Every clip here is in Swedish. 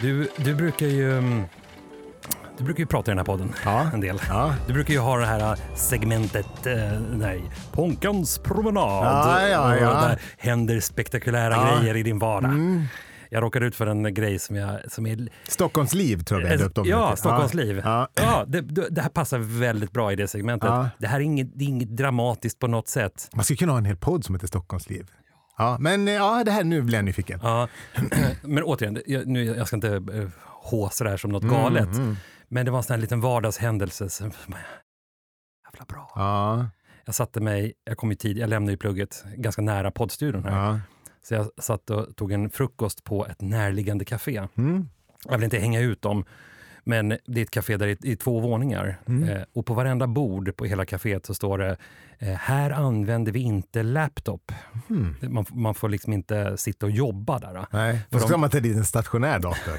Du brukar ju prata i den här podden en del. Ja. Du brukar ju ha det här segmentet Ponkans promenad. Ja. Där händer spektakulära grejer i din vardag. Jag råkade ut för en grej som är... Stockholms liv tror jag vi döpt om. Ja, Stockholms liv. Ja, det här passar väldigt bra i det segmentet. Ja. Det här är inget dramatiskt på något sätt. Man skulle kunna ha en hel podd som heter Stockholms liv. Ja, men det här nu blir jag nyfiken. Ja, men återigen, jag ska inte håsa det här som något galet. Men det var en sån här liten vardagshändelse som var jävla bra. Ja. Jag kom i tid, jag lämnade ju plugget ganska nära poddstudion här. Ja. Så jag satt och tog en frukost på ett närliggande café. Jag vill inte hänga ut dem, men det är ett café där det är 2 våningar. Och på varenda bord på hela caféet så står det här använder vi inte laptop. Man får liksom inte sitta och jobba där. Nej, då ska man ta dit en stationär dator.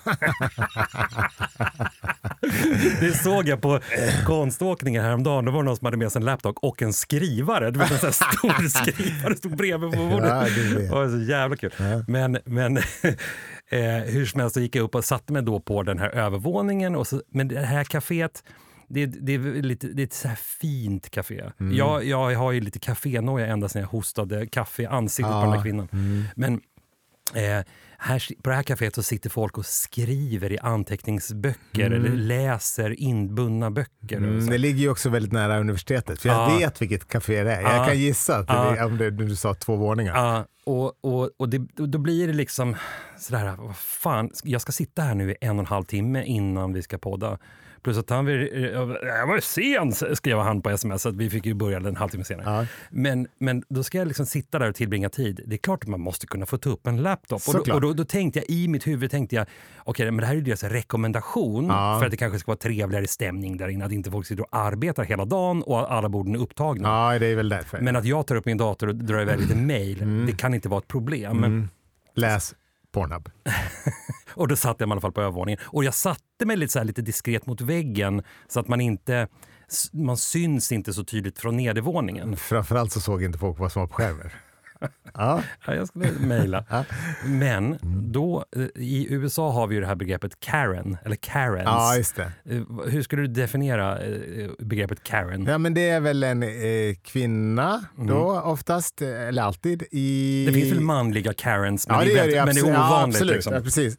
Det såg jag på konståkningen häromdagen. Det var någon som hade med sig en laptop och en skrivare. Det var en sån här stor skrivare stod bredvid på bordet. Det var så jävla kul. Ja. Men hur som helst så gick jag upp och satte mig då på den här övervåningen. Men det här kaféet, det är ett så här fint café. Jag har ju lite kafénoja ända sedan jag hostade kaffe i ansiktet på den här kvinnan. Men på det här kaféet så sitter folk och skriver i anteckningsböcker eller läser inbundna böcker. Det ligger ju också väldigt nära universitetet. För jag vet vilket café det är. Jag kan gissa att om du sa 2 våningar. Ja, och då blir det liksom sådär, vad fan, jag ska sitta här nu i 1,5 timme innan vi ska podda. Plus att jag var sen, skrev han på sms, att vi fick ju börja en halvtimme senare. Men då ska jag liksom sitta där och tillbringa tid. Det är klart att man måste kunna få ta upp en laptop. Och då tänkte jag, i mitt huvud okej, men det här är ju deras rekommendation för att det kanske ska vara trevligare stämning där inne, att inte folk sitter och arbetar hela dagen och alla borden är upptagna. Ja, det är väl därför. Men att jag tar upp min dator och drar iväg lite mejl, det kan inte vara ett problem. Läs Pornhub. Och då satt jag i alla fall på övervåningen. Och jag satte mig lite diskret mot väggen så att man syns inte så tydligt från nedervåningen. Framförallt så såg inte folk vad som var på skärmen. Ja, jag skulle mejla. Men då, i USA har vi ju det här begreppet Karen, eller Karens. Ja, just det. Hur skulle du definiera begreppet Karen? Ja, men det är väl en kvinna då, oftast, eller alltid. Det finns väl manliga Karens, men det är ovanligt. Ja, absolut, liksom. ja, precis.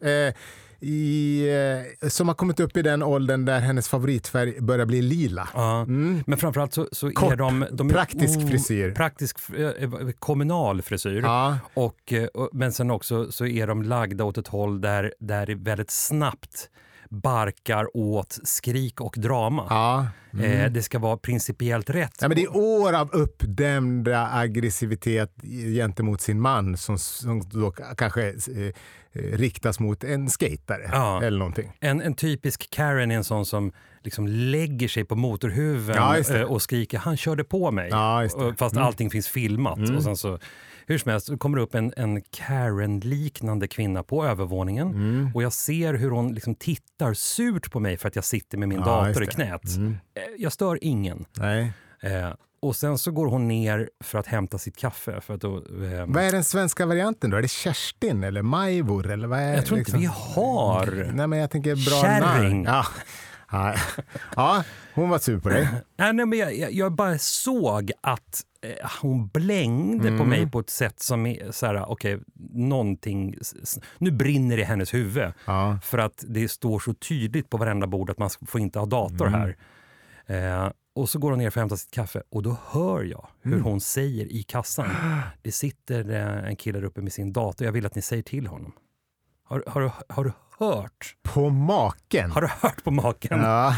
Som har kommit upp i den åldern där hennes favoritfärg börjar bli lila. Men framförallt så är de praktisk frisyr. Kommunal frisyr. Men sen också så är de lagda åt ett håll där det väldigt snabbt barkar åt skrik och drama. Det ska vara principiellt rätt. Ja, men det är år av uppdämda aggressivitet gentemot sin man som då kanske riktas mot en skatare eller någonting. En typisk Karen är en sån som liksom lägger sig på motorhuven och skriker, han körde på mig. Fast allting finns filmat. Och sen så, hur som helst, så kommer det upp en Karen-liknande kvinna på övervåningen. Och jag ser hur hon liksom tittar surt på mig för att jag sitter med min dator i knät. Jag stör ingen. Nej. Och sen så går hon ner för att hämta sitt kaffe. För att då, vad är den svenska varianten då? Är det Kerstin eller Majvor? Eller vad är, jag tror inte vi har. Nej, men jag tänker bra Kärring. Ja, hon var sur på dig. Nej, men jag bara såg att hon blängde på mig på ett sätt som är så här, okej, någonting, nu brinner det i hennes huvud. För att det står så tydligt på varenda bord att man får inte ha dator här. Och så går hon ner för att hämta sitt kaffe och då hör jag hur hon säger i kassan. Det sitter en kille där uppe med sin dator. Jag vill att ni säger till honom. Har du hört? På maken? Har du hört på maken? Ja.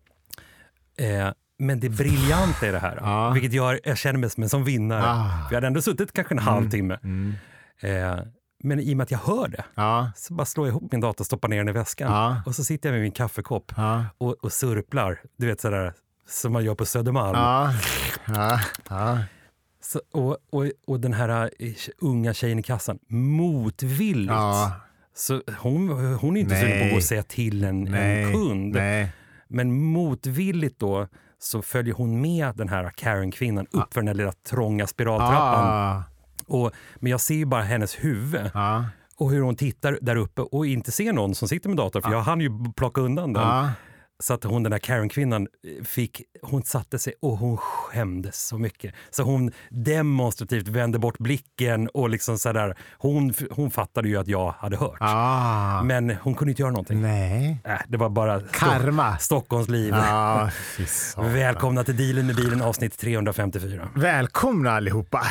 Men det briljanta är det här. Vilket jag känner mig som vinnare. Vi hade ändå suttit kanske en halvtimme. Men i och med att jag hör det så bara slår jag ihop min dator och stoppar ner den i väskan. Och så sitter jag med min kaffekopp och surplar. Du vet sådär som man gör på Södermalm. Så, och den här unga tjejen i kassan motvilligt. Så hon är inte sugen på att gå och säga till en kund. Men motvilligt då så följer hon med den här Karen-kvinnan upp för den här lilla trånga spiraltrappan. Men jag ser ju bara hennes huvud. Och hur hon tittar där uppe och inte ser någon som sitter med datorn. För jag hann ju plocka undan den. Så att hon, den där Karen-kvinnan, hon satte sig och hon skämdes så mycket. Så hon demonstrativt vände bort blicken och liksom sådär. Hon fattade ju att jag hade hört. Men hon kunde inte göra någonting. Nej. Det var bara karma. Stockholms liv. Välkomna till Dealen med bilen, avsnitt 354. Välkomna allihopa.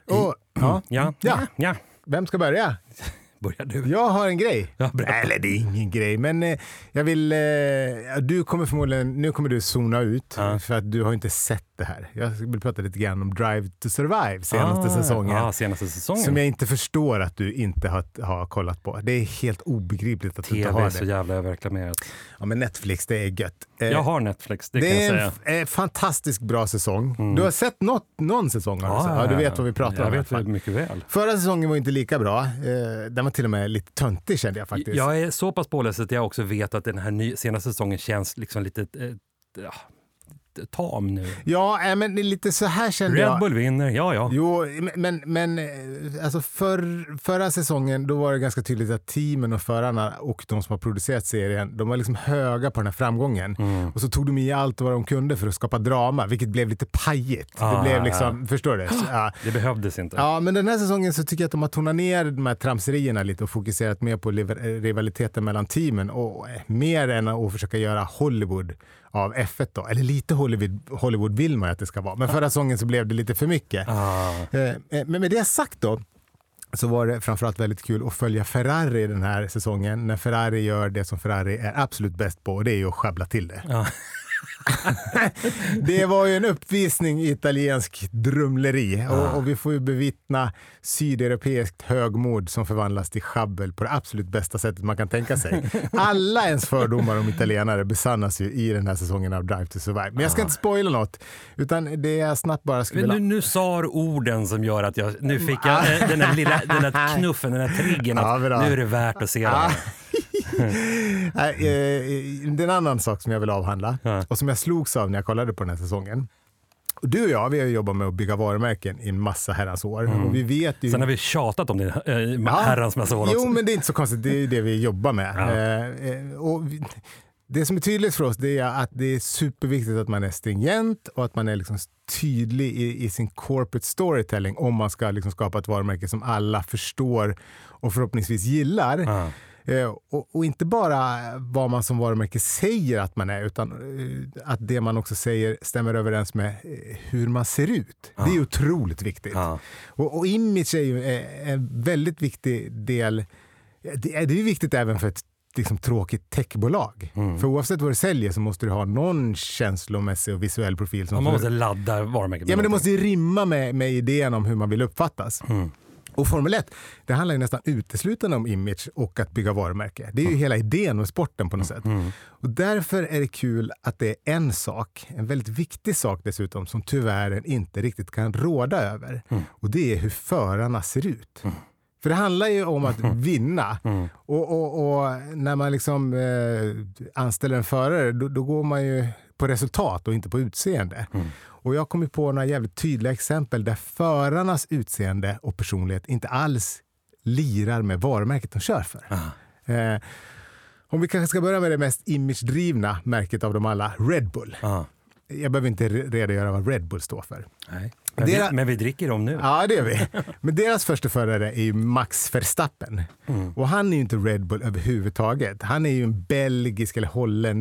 Ja. Vem ska börja? Börjar du? Jag har en grej. Eller det är ingen grej, men jag vill... du kommer förmodligen... Nu kommer du zona ut för att du har inte sett det här. Jag vill prata lite grann om Drive to Survive, senaste säsongen. Senaste säsongen. Som jag inte förstår att du inte har kollat på. Det är helt obegripligt att du inte har det. TV är så jävla överreklamerat. Ja, men Netflix, det är gött. Jag har Netflix, det kan jag säga. Det är en fantastiskt bra säsong. Du har sett någon säsong alltså. Du vet vad vi pratar om. Jag vet mycket väl. Förra säsongen var inte lika bra. Den var till och med lite töntig, kände jag faktiskt. Jag är så pass påläst att jag också vet att den här senaste säsongen känns liksom lite tam nu. Ja, men lite så här kände jag. Red Bull vinner, ja. Jo, men alltså förra säsongen då var det ganska tydligt att teamen och förarna och de som har producerat serien, de var liksom höga på den här framgången. Och så tog de i allt vad de kunde för att skapa drama, vilket blev lite pajigt. Det blev liksom, förstår du? Det behövdes inte. Ja, men den här säsongen så tycker jag att de har tonat ner de här tramserierna lite och fokuserat mer på rivaliteten mellan teamen och mer än att försöka göra Hollywood av F1 då. Eller lite Hollywood vill man att det ska vara. Men förra säsongen så blev det lite för mycket. Men med det sagt då, så var det framförallt väldigt kul att följa Ferrari den här säsongen. När Ferrari gör det som Ferrari är absolut bäst på, och det är ju att sjabbla till det. Det var ju en uppvisning i italiensk drumleri och vi får ju bevittna sydeuropeiskt högmod som förvandlas till schabbel på det absolut bästa sättet man kan tänka sig. Alla ens fördomar om italienare besannas ju i den här säsongen av Drive to Survive. Men jag ska inte spoila något, utan det är snabbt bara skulle vilja... Nu sa du orden som gör att nu fick jag den där knuffen, den där triggen att nu är det värt att se det här. Det är en annan sak som jag vill avhandla och som jag slogs av när jag kollade på den här säsongen. Och du och jag, vi har jobbat med att bygga varumärken i en massa herrans år. Och vi vet ju... Sen har vi tjatat om det herrans massa år också. Jo, men det är inte så konstigt. Det är ju det vi jobbar med. Och det som är tydligt för oss, det är att det är superviktigt att man är stringent och att man är liksom tydlig i sin corporate storytelling om man ska liksom skapa ett varumärke som alla förstår och förhoppningsvis gillar. Och inte bara vad man som varumärke säger att man är, utan att det man också säger stämmer överens med hur man ser ut. Det är otroligt viktigt. Och image är ju en väldigt viktig del. Det är ju viktigt även för ett liksom tråkigt techbolag. För oavsett vad du säljer så måste du ha någon känslomässig och visuell profil. Som man måste ladda varumärket. Ja, men det måste ju rimma med idén om hur man vill uppfattas. Och Formel 1, det handlar ju nästan uteslutande om image och att bygga varumärke. Det är ju hela idén med sporten på något sätt. Och därför är det kul att det är en sak, en väldigt viktig sak dessutom, som tyvärr inte riktigt kan råda över. Och det är hur förarna ser ut. För det handlar ju om att vinna. Och när man liksom anställer en förare, då går man ju på resultat och inte på utseende. Och jag kommer på några jävligt tydliga exempel där förarnas utseende och personlighet inte alls lirar med varumärket de kör för. Om vi kanske ska börja med det mest imagedrivna märket av dem alla, Red Bull. Jag behöver inte redogöra vad Red Bull står för. Nej. Men vi dricker dem nu. Ja, det gör vi. Men deras första förare är ju Max Verstappen. Och han är ju inte Red Bull överhuvudtaget. Han är ju en belgisk eller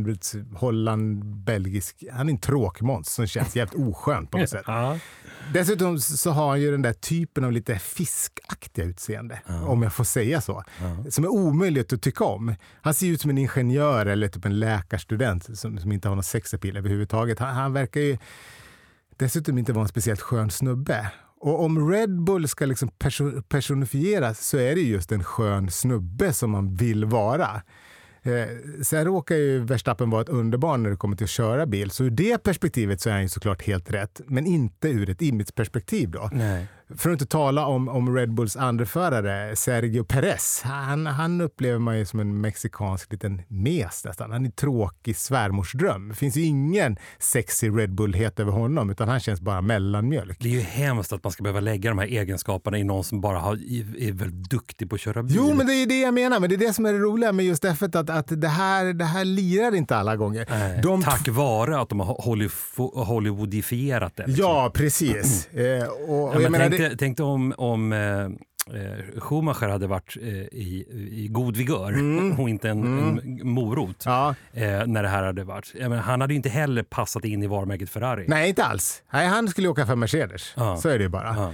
Holland-belgisk. Han är en tråkmåns som känns jävligt oskönt på något sätt. Dessutom så har han ju den där typen av lite fiskaktiga utseende, om jag får säga så. Som är omöjligt att tycka om. Han ser ut som en ingenjör eller typ en läkarstudent som inte har någon sexapil överhuvudtaget. Han verkar ju dessutom inte vara en speciellt skön snubbe. Och om Red Bull ska liksom personifieras så är det just en skön snubbe som man vill vara. Sen råkar ju Verstappen vara ett underbarn när det kommer till att köra bil. Så ur det perspektivet så är han ju såklart helt rätt. Men inte ur ett imageperspektiv då. Nej. För att inte tala om Red Bulls andra förare, Sergio Perez. Han upplever man ju som en mexikansk liten mes nästan. Han är tråkig svärmorsdröm. Det finns ju ingen sexy Red Bull-het över honom, utan han känns bara mellanmjölk. Det är ju hemskt att man ska behöva lägga de här egenskaperna i någon som bara är väldigt duktig på att köra bil. Jo, men det är det jag menar. Men det är det som är det roliga med just därför att det här lirar inte alla gånger. Tack vare att de har Hollywoodifierat det. Liksom. Ja, precis. Tänk om Schumacher hade varit i god vigör och inte en morot när det här hade varit. Han hade ju inte heller passat in i varumärket Ferrari. Nej, inte alls. Nej, han skulle åka för Mercedes. Så är det ju bara.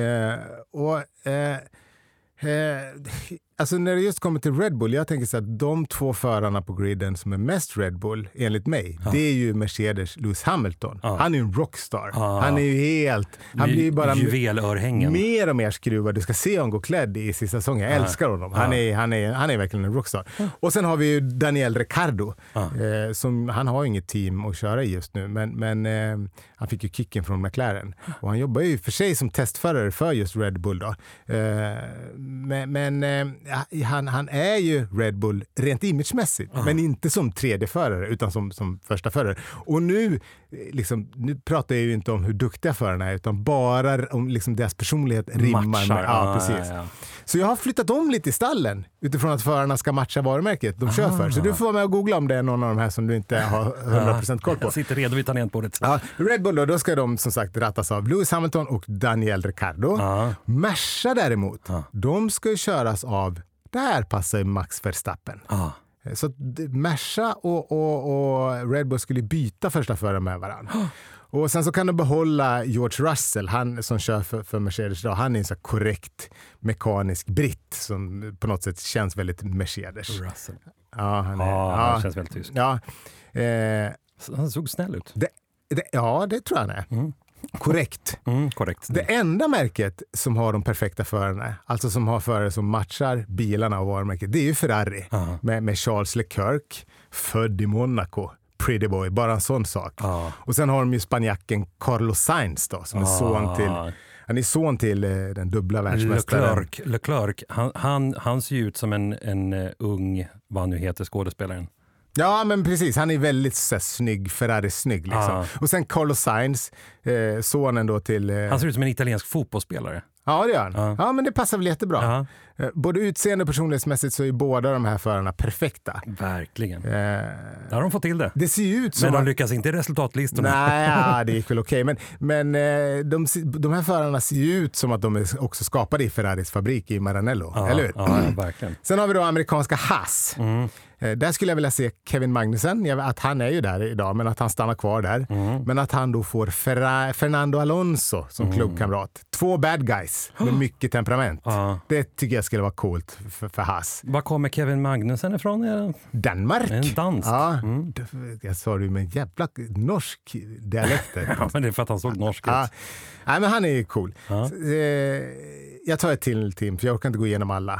Alltså när det just kommer till Red Bull, jag tänker så att de två förarna på griden som är mest Red Bull, enligt mig, det är ju Mercedes Lewis Hamilton. Han är ju en rockstar. Han är ju helt... Han blir ju bara mer och mer skruvad. Du ska se honom gå klädd i sista säsongen. Jag älskar honom. Han är verkligen en rockstar. Och sen har vi ju Daniel Ricciardo. Som, han har inget team att köra i just nu, men han fick ju kicken från McLaren. Och han jobbar ju för sig som testförare för just Red Bull då. Han är ju Red Bull rent imagemässigt, men inte som tredje förare utan som första förare. Och nu pratar jag ju inte om hur duktiga förarna är, utan bara om liksom deras personlighet rimmar med. Precis. Så jag har flyttat om lite i stallen utifrån att förarna ska matcha varumärket de kör för. Så du får vara med och googla om det är någon av de här som du inte har 100% koll på. Jag sitter redo vid tangentbordet. Red Bull då ska de som sagt rattas av Lewis Hamilton och Daniel Ricciardo. Merca däremot, de ska ju köras av, där passar ju Max Verstappen. Så Merca och Red Bull skulle byta första förare med varandra. Och sen så kan de behålla George Russell, han som kör för Mercedes idag. Han är en så korrekt mekanisk britt som på något sätt känns väldigt Mercedes. Russell. Han känns väldigt tysk. Han såg snäll ut. Det tror jag han är. Korrekt. Korrekt. Det enda märket som har de perfekta förarna, alltså som har förare som matchar bilarna och varumärket, det är ju Ferrari. Med Charles Leclerc, född i Monaco. Pretty boy, bara en sån sak. Och sen har de ju spanjacken Carlos Sainz då, som är son till den dubbla världsmästaren. Leclerc, han ser ju ut som en ung, vad nu heter skådespelaren. Ja, men precis. Han är väldigt snygg, Ferrari-snygg liksom. Och sen Carlos Sainz, sonen då till... Han ser ut som en italiensk fotbollsspelare. Ja, det gör han. Ja, men det passar väl jättebra. Både utseende och personlighetsmässigt så är båda de här förarna perfekta. Verkligen. Där har de fått till det. Det ser ju ut som... Men de lyckas inte i resultatlistorna. Nej, det gick väl okej. Men de här förarna ser ju ut som att de är också skapade i Ferraris fabrik i Maranello. Eller hur? Ja, verkligen. Sen har vi då amerikanska Haas. Där skulle jag vilja se Kevin Magnussen, att han är ju där idag, men att han stannar kvar där. Men att han då får Fernando Alonso som klubbkamrat. 2 bad guys med mycket temperament. Det tycker jag skulle vara coolt för Haas. Var kommer Kevin Magnussen ifrån? Danmark. En dansk. Jag sa du med jävla norsk dialekter. Men det är för att han såg norsk ut. Nej, men han är ju cool. Jag tar ett till team, för jag orkar inte gå igenom alla.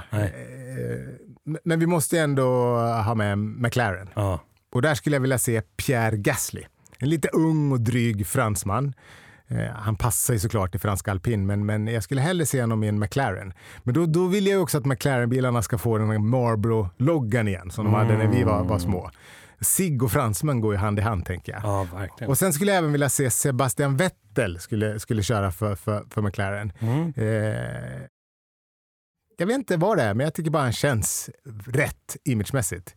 Men vi måste ändå ha med McLaren. Och där skulle jag vilja se Pierre Gasly. En lite ung och dryg fransman. Han passar ju såklart i franska alpin, men jag skulle hellre se honom i en McLaren. Men då vill jag också att McLaren-bilarna ska få den här Marlboro-loggan igen som de hade när vi var små. Sig och fransman går ju hand i hand, tänker jag. Ja, verkligen. Och sen skulle jag även vilja se Sebastian Vettel skulle köra för McLaren. Jag vet inte vad det är, men jag tycker bara han känns rätt imagemässigt.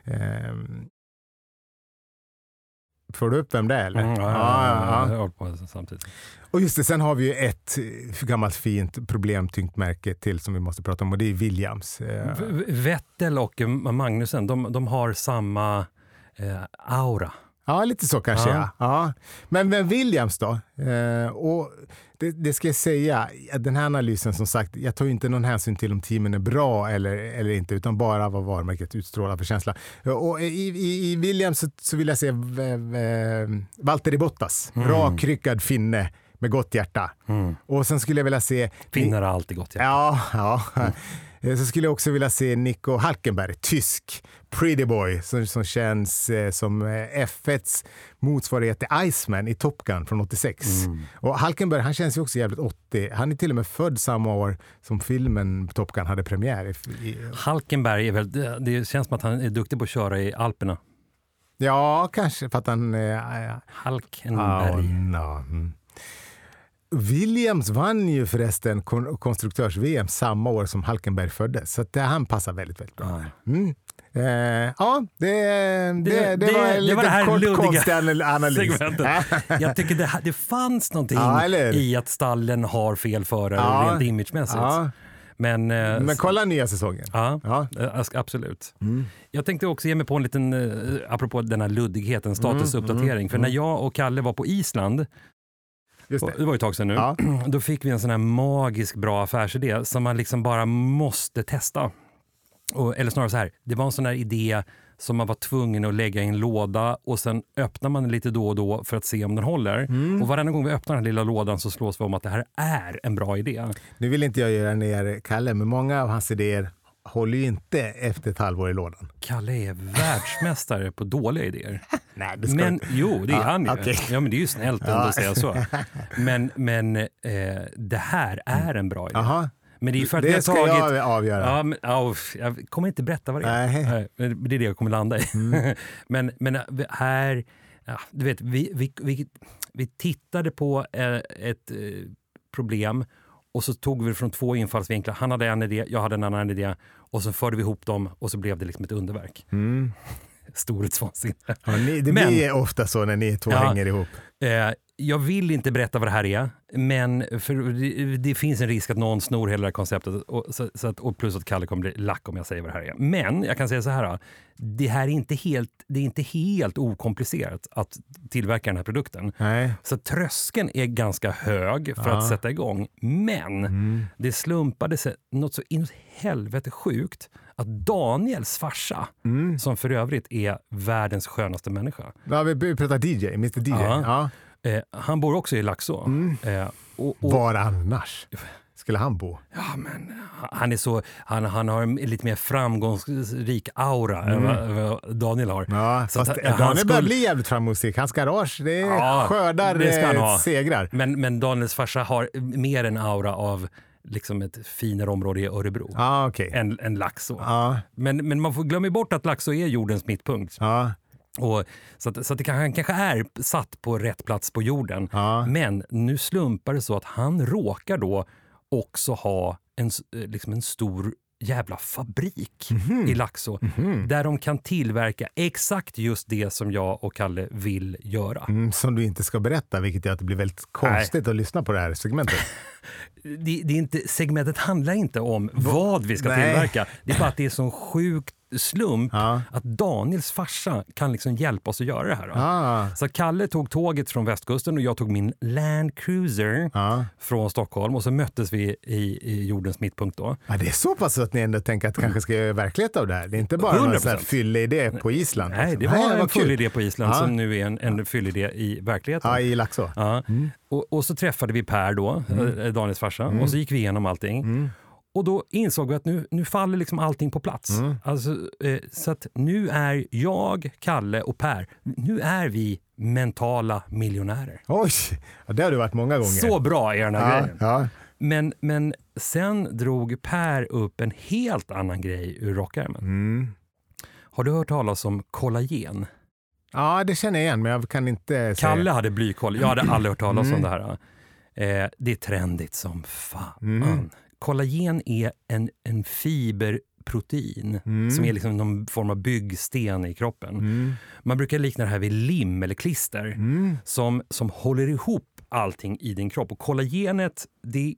Får du upp vem det är, eller? Jag håller på samtidigt. Och just det, sen har vi ju ett gammalt fint problemtyngt märke till som vi måste prata om, och det är Williams. Vettel och Magnussen, de har samma aura. Ja, lite så kanske. Ja. Men Williams då? Och det ska jag säga, den här analysen som sagt, jag tar ju inte någon hänsyn till om teamen är bra eller inte, utan bara vad varumärket utstrålar för känsla. Och i Williams så vill jag se Valtteri Bottas, rakryckad finne med gott hjärta. Och sen skulle jag vilja se... Finnar alltid gott hjärta. Ja. Så skulle jag också vilja se Nico Hulkenberg, tysk Pretty Boy, som känns som F1s motsvarighet till Iceman i Top Gun från 86. Och Hulkenberg, han känns ju också jävligt 80. Han är till och med född samma år som filmen Top Gun hade premiär. Hulkenberg är väl, det känns som att han är duktig på att köra i Alperna. Ja, kanske för att han... Hulkenberg. Williams vann ju förresten konstruktörs-VM samma år som Hulkenberg föddes. Så att han passar väldigt, väldigt bra. Det var en liten kort konstig analys. Jag tycker det fanns någonting i att stallen har fel förare rent imagemässigt. Men kolla nya säsongen. Ja. Absolut. Jag tänkte också ge mig på en liten, apropå den här luddigheten, statusuppdatering. För när jag och Kalle var på Island, det var ju ett tag sedan nu, då fick vi en sån här magisk bra affärsidé som man liksom bara måste testa. Eller snarare så här, det var en sån här idé som man var tvungen att lägga i en låda och sen öppnar man den lite då och då för att se om den håller. Och varenda gång vi öppnar den lilla lådan så slås vi om att det här är en bra idé. Nu vill inte jag göra ner Kalle, men många av hans idéer håller ju inte efter ett halvår i lådan. Kalle är världsmästare på dåliga idéer. Nej, det ska men jo, det är han ju. Okay. Ja, men det är ju snällt ändå att säga så. Men det här är en bra idé. Aha. Men det är för att det ska jag avgöra. Ja, men, jag kommer inte berätta vad det är. Nej. Det är det jag kommer landa i. Men här, du vet, vi tittade på ett problem och så tog vi från 2 infallsvinklar. Han hade en idé, jag hade en annan idé. Och så förde vi ihop dem och så blev det liksom ett underverk. Storhetsvansinne. Ja, det blir ofta så när ni två hänger ihop. Jag vill inte berätta vad det här är, men för det finns en risk att någon snor hela det här konceptet och plus att Kalle kommer bli lack om jag säger vad det här är. Men jag kan säga så här, det är inte helt okomplicerat att tillverka den här produkten. Nej. Så tröskeln är ganska hög för att sätta igång. Men det slumpade sig något så in helvete sjukt att Daniels farsa, som för övrigt är världens skönaste människa. Ja, vi pratar DJ, Mr DJ. Ja. Han bor också i Laxå. Var annars skulle han bo? Ja, men han har en lite mer framgångsrik aura än vad Daniel har. Ja, så fast Daniel börjar bli jävligt framgångsrik. Hans garage, det skördar segrar. Men Daniels farsa har mer en aura av liksom ett finare område i Örebro än Laxå. Men man får glömma bort att Laxå är jordens mittpunkt. Och så att det kanske är satt på rätt plats på jorden. Men nu slumpar det så att han råkar då också ha en stor jävla fabrik i Laxå där de kan tillverka exakt just det som jag och Kalle vill göra. Som du inte ska berätta, vilket gör att det blir väldigt konstigt att lyssna på det här segmentet. Segmentet handlar inte om vad vi ska tillverka. Det är bara att det är så sjukt slump att Daniels farsa kan liksom hjälpa oss att göra det här. Så Kalle tog tåget från västkusten och jag tog min Land Cruiser från Stockholm och så möttes vi i jordens mittpunkt då. Ja, det är så pass att ni ändå tänker att kanske ska göra verklighet av det här. Det är inte bara en sån här fyllidé på Island. Nej, det var en fyllidé på Island som nu är en fyllidé i verkligheten. Ja, i Laxå. Och så träffade vi Per då, Daniels farsa, och så gick vi igenom allting. Och då insåg vi att nu faller liksom allting på plats. Alltså, så att nu är jag, Kalle och Per, nu är vi mentala miljonärer. Oj, det har du varit många gånger. Så bra är den här grejen. Men sen drog Per upp en helt annan grej ur rockärmen. Har du hört talas om kollagen? Ja, det känner jag igen, men jag kan inte säga. Kalle hade blykoll. Jag hade aldrig hört talas om det här. Det är trendigt som fan. Kollagen är en fiberprotein som är liksom någon form av byggsten i kroppen. Man brukar likna det här vid lim eller klister som håller ihop allting i din kropp. Och kollagenet, det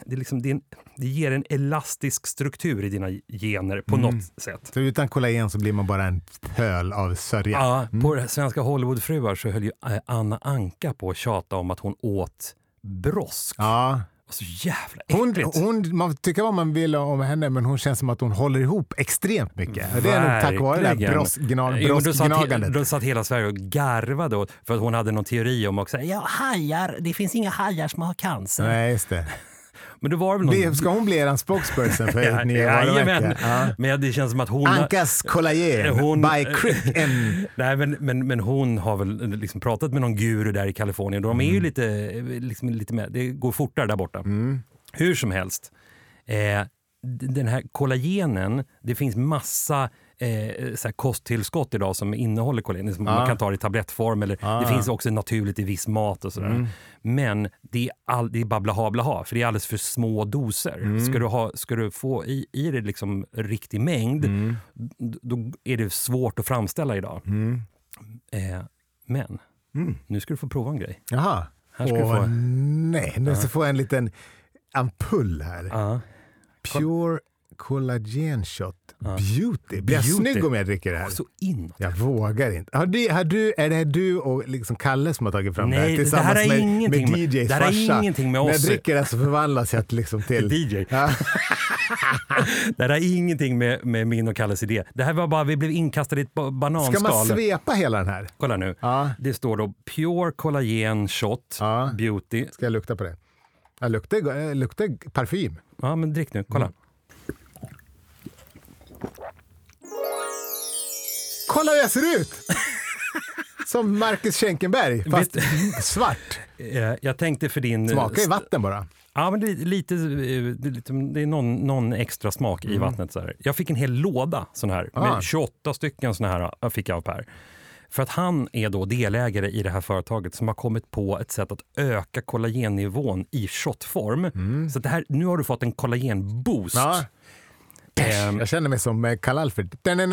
ger en elastisk struktur i dina gener på något sätt. Så utan kollagen så blir man bara en pöl av sörja. Ja, på svenska Hollywoodfruar så höll ju Anna Anka på att tjata om att hon åt brosk. Och så jävla äckligt. Man tycker vad man vill om henne, men hon känns som att hon håller ihop extremt mycket. Det är nog tack vare det där bröstgnagandet. Då satt hela Sverige och garvade för att hon hade någon teori om också. Ja, hajar. Det finns inga hajar som har cancer. Nej, just det. Men det var väl någon... Ska hon bli eran spokesperson för ert nya varumärke? Ja. Men det känns som att hon... Ankas kollagen by Crick. Nej, men hon har väl liksom pratat med någon guru där i Kalifornien. De är ju lite med. Det går fortare där borta. Hur som helst. Den här kollagenen, det finns massa så här kosttillskott idag som innehåller kollagen. Man kan ta det i tablettform eller det finns också naturligt i viss mat och sådär. Men det är bara blaha, för det är alldeles för små doser. Ska du få i det liksom riktig mängd, då är det svårt att framställa idag. Men nu ska du få prova en grej. Jaha. Här ska du få... Nej, nu ska få en liten ampull här. Pure Collagen Shot Beauty. Blir jag snygg om jag dricker det här? Så inåt. Jag vågar inte. Är det du och liksom Kalle som har tagit fram det här? Nej, det här är ingenting med DJs farsa. Det här är ingenting med oss. När jag dricker det så förvandlas jag liksom till DJ. Ja. Det här är ingenting med min och Kalles idé. Det här var bara, vi blev inkastade i ett bananskal. Ska man svepa hela den här? Kolla nu. Det står då Pure Collagen Shot Beauty. Ska jag lukta på det? Jag luktar parfym. Ja, men drick nu. Kolla. Kolla hur jag ser ut! Som Marcus Schenkenberg, fast svart. Jag tänkte för din... Smakar i vatten bara. Ja, men det är någon extra smak i vattnet. Så här. Jag fick en hel låda sån här. Med 28 stycken såna här fick jag av Per. För att han är då delägare i det här företaget som har kommit på ett sätt att öka kollagennivån i shotform. Så det här, nu har du fått en kollagenboost. Ja. Jag känner mig som Karl-Alfred.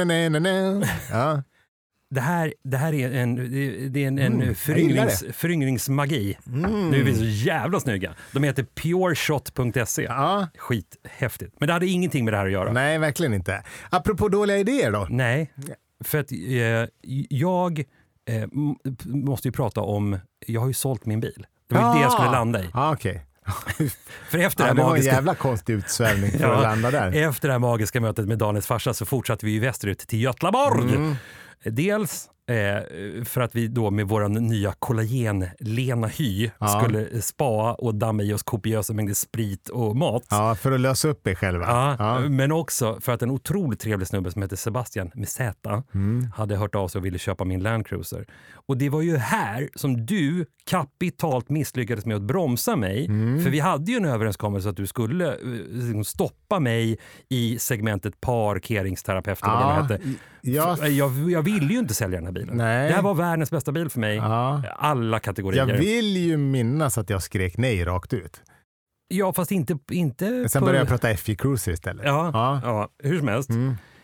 Ja. Det här är en föryngringsmagi. Nu är vi så jävla snygga. De heter pureshot.se. Ja. Skithäftigt. Men det hade ingenting med det här att göra. Nej, verkligen inte. Apropå dåliga idéer då? Nej, för att jag måste ju prata om... Jag har ju sålt min bil. Det var det jag skulle landa i. Okej. För efter det var magiska... en jävla konstig utsvävning för att landa där. Efter det här magiska mötet med Daniels farsa så fortsatte vi ju västerut till Götlaborg. Dels för att vi då med våran nya kollagen Lena Hy skulle spa och damma i oss kopiösa mängder sprit och mat. Ja, för att lösa upp er själva. Ja. Men också för att en otroligt trevlig snubbe som heter Sebastian med Z hade hört av sig och ville köpa min Land Cruiser. Och det var ju här som du kapitalt misslyckades med att bromsa mig. För vi hade ju en överenskommelse att du skulle stoppa mig i segmentet parkeringsterapeut eller vad det hette. Jag ville ju inte sälja den här bilen. Nej. Det här var världens bästa bil för mig. Alla kategorier. Jag vill ju minnas att jag skrek nej rakt ut. Ja, fast inte sen började jag prata FJ Cruiser istället. Ja, hur som helst.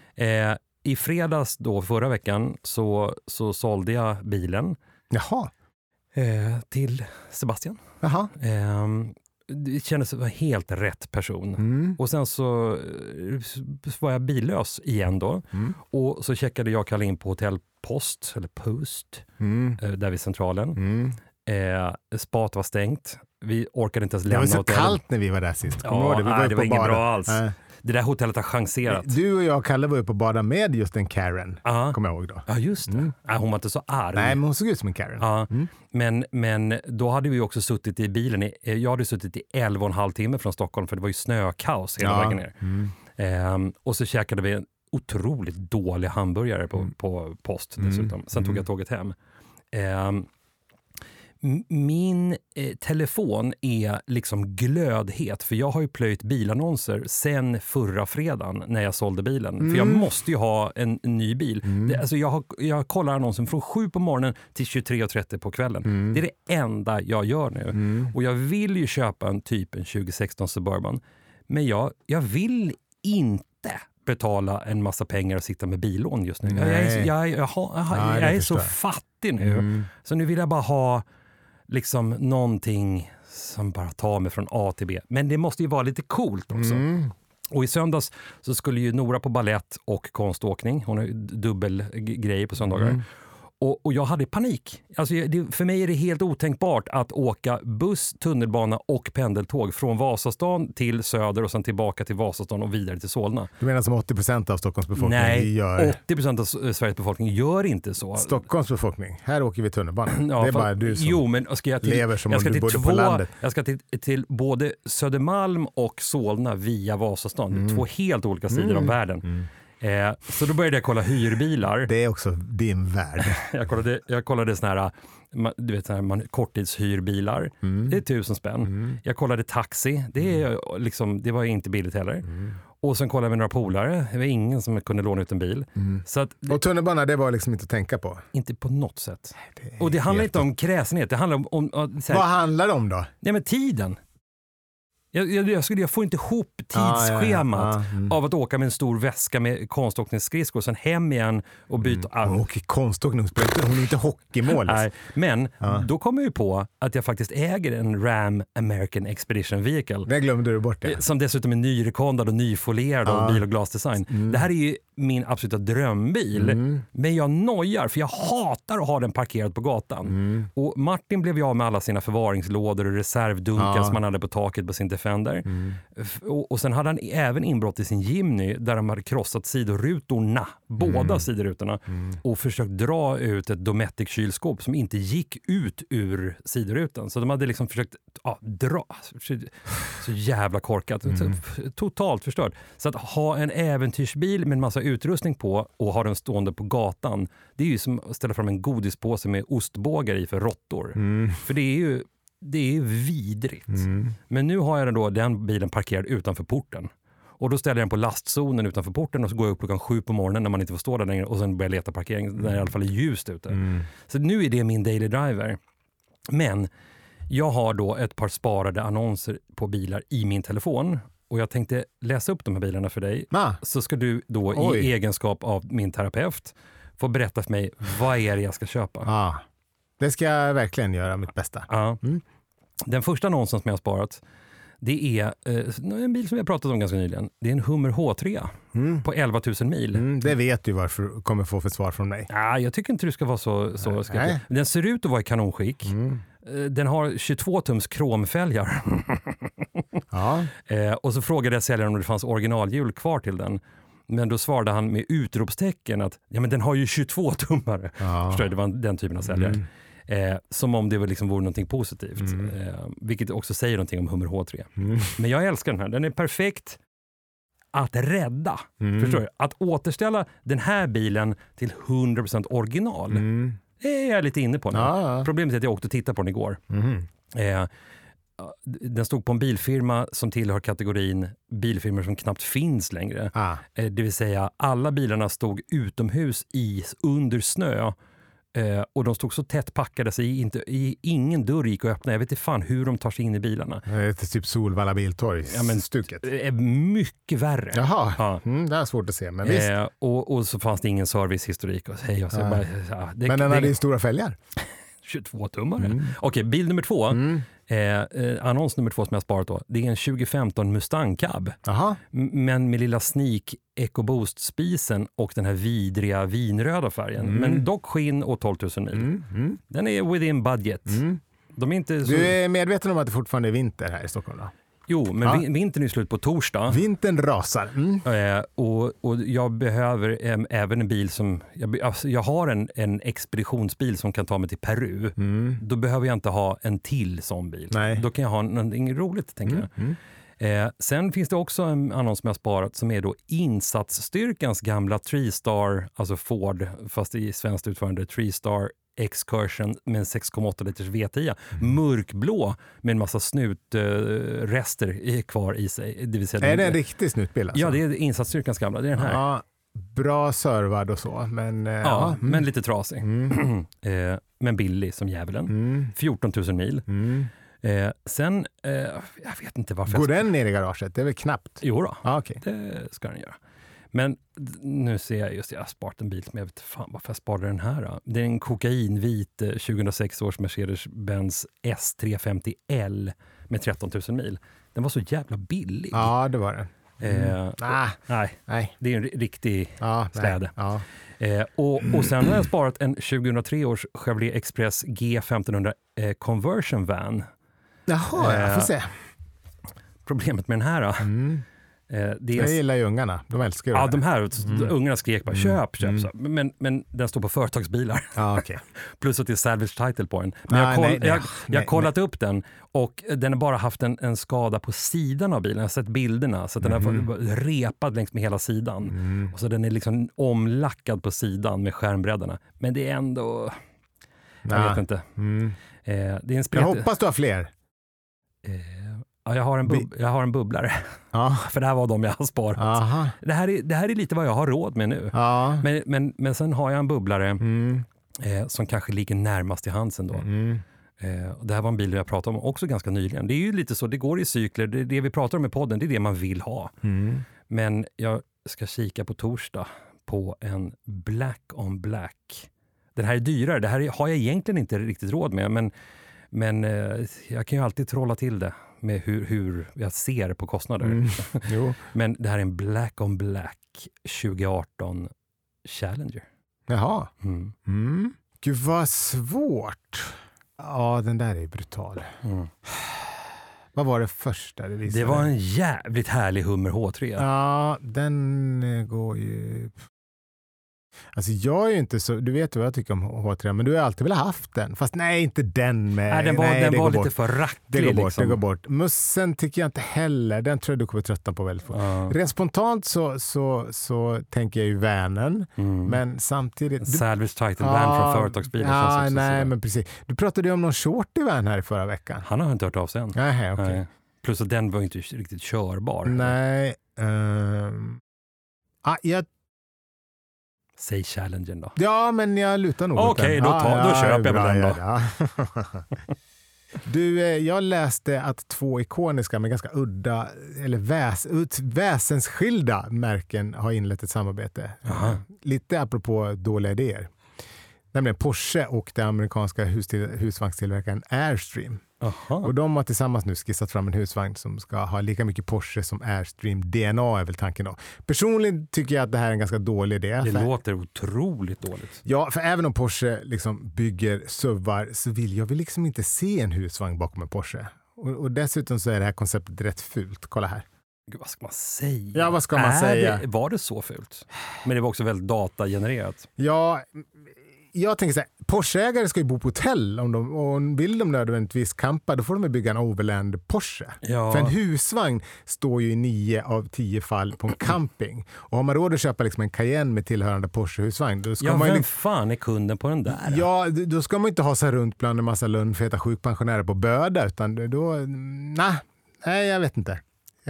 I fredags då förra veckan så sålde jag bilen. Jaha. Till Sebastian. Jaha. Det kändes som helt rätt person. Och sen så var jag billös igen då. Och så checkade jag Kalle in på Hotell Post eller Post där vid centralen. Spat var stängt. Vi orkade inte ens lämna hotellet. Det var så hotell. kallt när vi var där sist. Det var inget bra alls. Det där hotellet har chanserat. Du och jag och Kalle var ju på bada med just en Karen. Kommer jag ihåg då. Ja, just det. Hon var inte så arg. Nej, men hon såg ut som en Karen. Men då hade vi också suttit i bilen. Jag hade suttit i 11,5 timmar från Stockholm för det var ju snökaos hela vägen ner. Och så käkade vi en otroligt dålig hamburgare på Post dessutom. Sen tog jag tåget hem. Min telefon är liksom glödhet för jag har ju plöjt bilannonser sen förra fredagen när jag sålde bilen. För jag måste ju ha en ny bil. Alltså jag kollar annonsen från 7 på morgonen till 23:30 på kvällen. Det är det enda jag gör nu. Och jag vill ju köpa en 2016 Suburban. Men jag vill inte betala en massa pengar och sitta med billån just nu. Jag är så fattig nu. Så nu vill jag bara ha liksom någonting som bara tar mig från A till B. Men det måste ju vara lite coolt också. Och i söndags så skulle ju Nora på ballett och konståkning. Hon har ju dubbel grejer på söndagar. Och jag hade panik. Alltså för mig är det helt otänkbart att åka buss, tunnelbana och pendeltåg från Vasastan till Söder och sen tillbaka till Vasastan och vidare till Solna. Du menar som 80% av Stockholms befolkning gör? Nej, 80% av Sveriges befolkning gör inte så. Stockholms befolkning? Här åker vi tunnelbana. Ja, det är bara du som lever som om du bodde på landet. Jag ska till både Södermalm och Solna via Vasastan. Två helt olika sidor av världen. Så då började jag kolla hyrbilar. Det är också din värld. jag kollade såna här, du vet, såna här korttidshyrbilar. Det är 1000 spänn. Jag kollade taxi. Det var inte billigt heller. Och sen kollade jag med några polare. Det var ingen som kunde låna ut en bil. Så att, och tunnelbana, det var liksom inte att tänka på? Inte på något sätt. Och det handlar inte om kräsenhet. Det handlar om så här, vad handlar det om då? Nej, men tiden. Jag får inte ihop tidsschemat av att åka med en stor väska med konståkningsskridskor och sen hem igen och byta arm. Hon åker konståkningsskridskor, hon är inte hockeymål. Nej, men då kommer jag på att jag faktiskt äger en Ram American Expedition Vehicle. Det glömde du bort det. Som dessutom är nyrekondad och nyfolerad av bil- och glasdesign. Det här är ju min absoluta drömbil. Men jag nojar för jag hatar att ha den parkerad på gatan. Och Martin blev jag med alla sina förvaringslådor och reservdunkar som han hade på taket på sin Defender. Och sen hade han även inbrott i sin Jimny där de hade krossat sidorutorna, båda sidorutorna, och försökt dra ut ett Dometic-kylskåp som inte gick ut ur sidorutan. Så de hade liksom försökt dra. Så jävla korkat. Totalt förstört. Så att ha en äventyrsbil med en massa utrustning på och ha den stående på gatan, det är ju som att ställa fram en godispåse med ostbågar i för råttor. För det är ju vidrigt. Men nu har jag den bilen parkerad utanför porten. Och då ställer jag den på lastzonen utanför porten och så går jag upp klockan 7 på morgonen när man inte får stå där längre och sen börjar jag leta parkering när det i alla fall är ljust ute. Så nu är det min daily driver. Men jag har då ett par sparade annonser på bilar i min telefon. Och jag tänkte läsa upp de här bilarna för dig. Så ska du då i egenskap av min terapeut få berätta för mig vad är det jag ska köpa. Det ska jag verkligen göra mitt bästa. Den första annonsen som jag har sparat, det är en bil som jag pratat om ganska nyligen. Det är en Hummer H3 på 11 000 mil. Det vet du varför du kommer få för svar från mig. Jag tycker inte du ska vara så skräcklig. Den ser ut att vara i kanonskick. Den har 22 tums kromfälgar. Och så frågade jag säljaren om det fanns originalhjul kvar till den. Men då svarade han med utropstecken att men den har ju 22 tummare. Förstår du? Det var den typen av säljare. Som om det liksom vore någonting positivt. Vilket också säger någonting om Hummer H3. Men jag älskar den här. Den är perfekt att rädda. Förstår du? Att återställa den här bilen till 100% original. Det är jag lite inne på nu. Problemet är att jag åkte och tittade på den igår. Den stod på en bilfirma som tillhör kategorin bilfirmor som knappt finns längre. Det vill säga alla bilarna stod utomhus under snö. Och de stod så tätt packade så ingen dörr gick att öppna. Jag vet inte fan hur de tar sig in i bilarna. Det är typ Solvalla biltorg. Stuket. Mycket värre. Jaha, det är svårt att se. Men visst. Och så fanns det ingen servicehistorik. Men den hade ju stora fälgar. 22 tummare. Okej, bil nummer 2. Annons nummer 2 som jag sparat då. Det är en 2015 Mustang Cab. Men med lilla Sneak EcoBoost-spisen och den här vidriga vinröda färgen. Men dock skinn och 12 000 mil. Den är within budget. De är inte så... Du är medveten om att det fortfarande är vinter här i Stockholm då? Jo, men vintern är slut på torsdag. Vintern rasar. Och jag behöver även en bil som... Jag har en expeditionsbil som kan ta mig till Peru. Då behöver jag inte ha en till sån bil. Då kan jag ha någonting roligt, tänker jag. Sen finns det också en annons som jag har sparat som är då insatsstyrkans gamla 3-star, alltså Ford, fast i svenskt utförande 3-star Excursion med en 6,8 liters V10. Mörkblå med en massa snutrester kvar i sig. Det vill säga är det en riktig snutbil? Alltså? Ja, det är insatsstyrkans gamla. Det är den här. Bra servad och så. Men, men lite trasig. Men billig som djävulen. 14 000 mil. Sen, jag vet inte varför. Går den ner i garaget? Det är väl knappt? Jo då, okay. Det ska den göra. Men nu ser jag just, jag har sparat en bil som jag vet fan varför jag sparade den här. Då. Det är en kokainvit 2006 års Mercedes-Benz S350L med 13 000 mil. Den var så jävla billig. Ja, det var den. Nej, det är en riktig släde. Ja. Och sen har jag sparat en 2003 års Chevrolet Express G1500 Conversion Van. Jaha, jag får se. Problemet med den här då, jag gillar ju ungarna, de älskar ju det. Ja, de här ungarna skrek bara köp. Men den står på företagsbilar. Okay. Plus att det är salvage title på den. Men jag har kollat upp den och den har bara haft en skada på sidan av bilen. Jag har sett bilderna så att den har repad längs med hela sidan. Och så den är liksom omlackad på sidan med skärmbreddarna. Men det är ändå... Jag vet inte. Det är en jag hoppas du har fler. Ja, jag har en bubblare. För det här var de jag har sparat. Det här är lite vad jag har råd med nu. Men sen har jag en bubblare som kanske ligger närmast i hands ändå. Och det här var en bil jag pratade om också ganska nyligen. Det är ju lite så, det går i cykler. Det vi pratar om i podden, det är det man vill ha. Men jag ska kika på torsdag på en Black on Black. Den här är dyrare. Det här har jag egentligen inte riktigt råd med. Men jag kan ju alltid trolla till det med hur jag ser på kostnader. Men det här är en Black on Black 2018 Challenger. Jaha. Gud vad svårt. Ja, den där är brutal. Vad var det första du visade? Det var en jävligt härlig Hummer H3. Ja, den går ju... Alltså jag är ju inte så, du vet vad jag tycker om H3, men du har alltid velat haft den. Fast nej, inte den med. Nej, den var lite för racklig. Det går bort. Mussen tycker jag inte heller. Den tror jag du kommer tröttna på väldigt fort. Rent spontant så tänker jag ju Vanen. Men samtidigt... Salvage title van från företagsbilar. Nej, men precis. Du pratade ju om någon shorty van här i förra veckan. Han har inte hört av sig än. Nej, okej. Okay. Plus att den var inte riktigt körbar. Nej. Säg Challengen då. Ja, men jag lutar nog. Okej, då köper jag den då. Ja. Du, jag läste att 2 ikoniska men ganska udda eller väsensskilda märken har inlett ett samarbete. Lite apropå dåliga idéer. Nämligen Porsche och den amerikanska husvagnstillverkaren Airstream. Och de har tillsammans nu skissat fram en husvagn som ska ha lika mycket Porsche som Airstream DNA är väl tanken då. Personligen tycker jag att det här är en ganska dålig idé. Det låter otroligt dåligt. Ja, för även om Porsche liksom bygger SUVar så vill jag liksom inte se en husvagn bakom en Porsche. Och dessutom så är det här konceptet rätt fult. Kolla här. Gud, vad ska man säga? Ja, vad ska man säga? Var det så fult? Men det var också väldigt datagenererat. Ja, jag tänker så här, Porsche-ägare ska ju bo på hotell och vill de nödvändigtvis campa, då får de bygga en Overland Porsche. Ja. För en husvagn står ju i 9 av 10 fall på en camping. Och har man råd att köpa liksom en Cayenne med tillhörande Porsche-husvagn, då ska man ju... vem fan är kunden på den där? Ja, då ska man inte ha sig runt bland en massa lönnfeta sjukpensionärer på Böda, utan då... Nej, jag vet inte.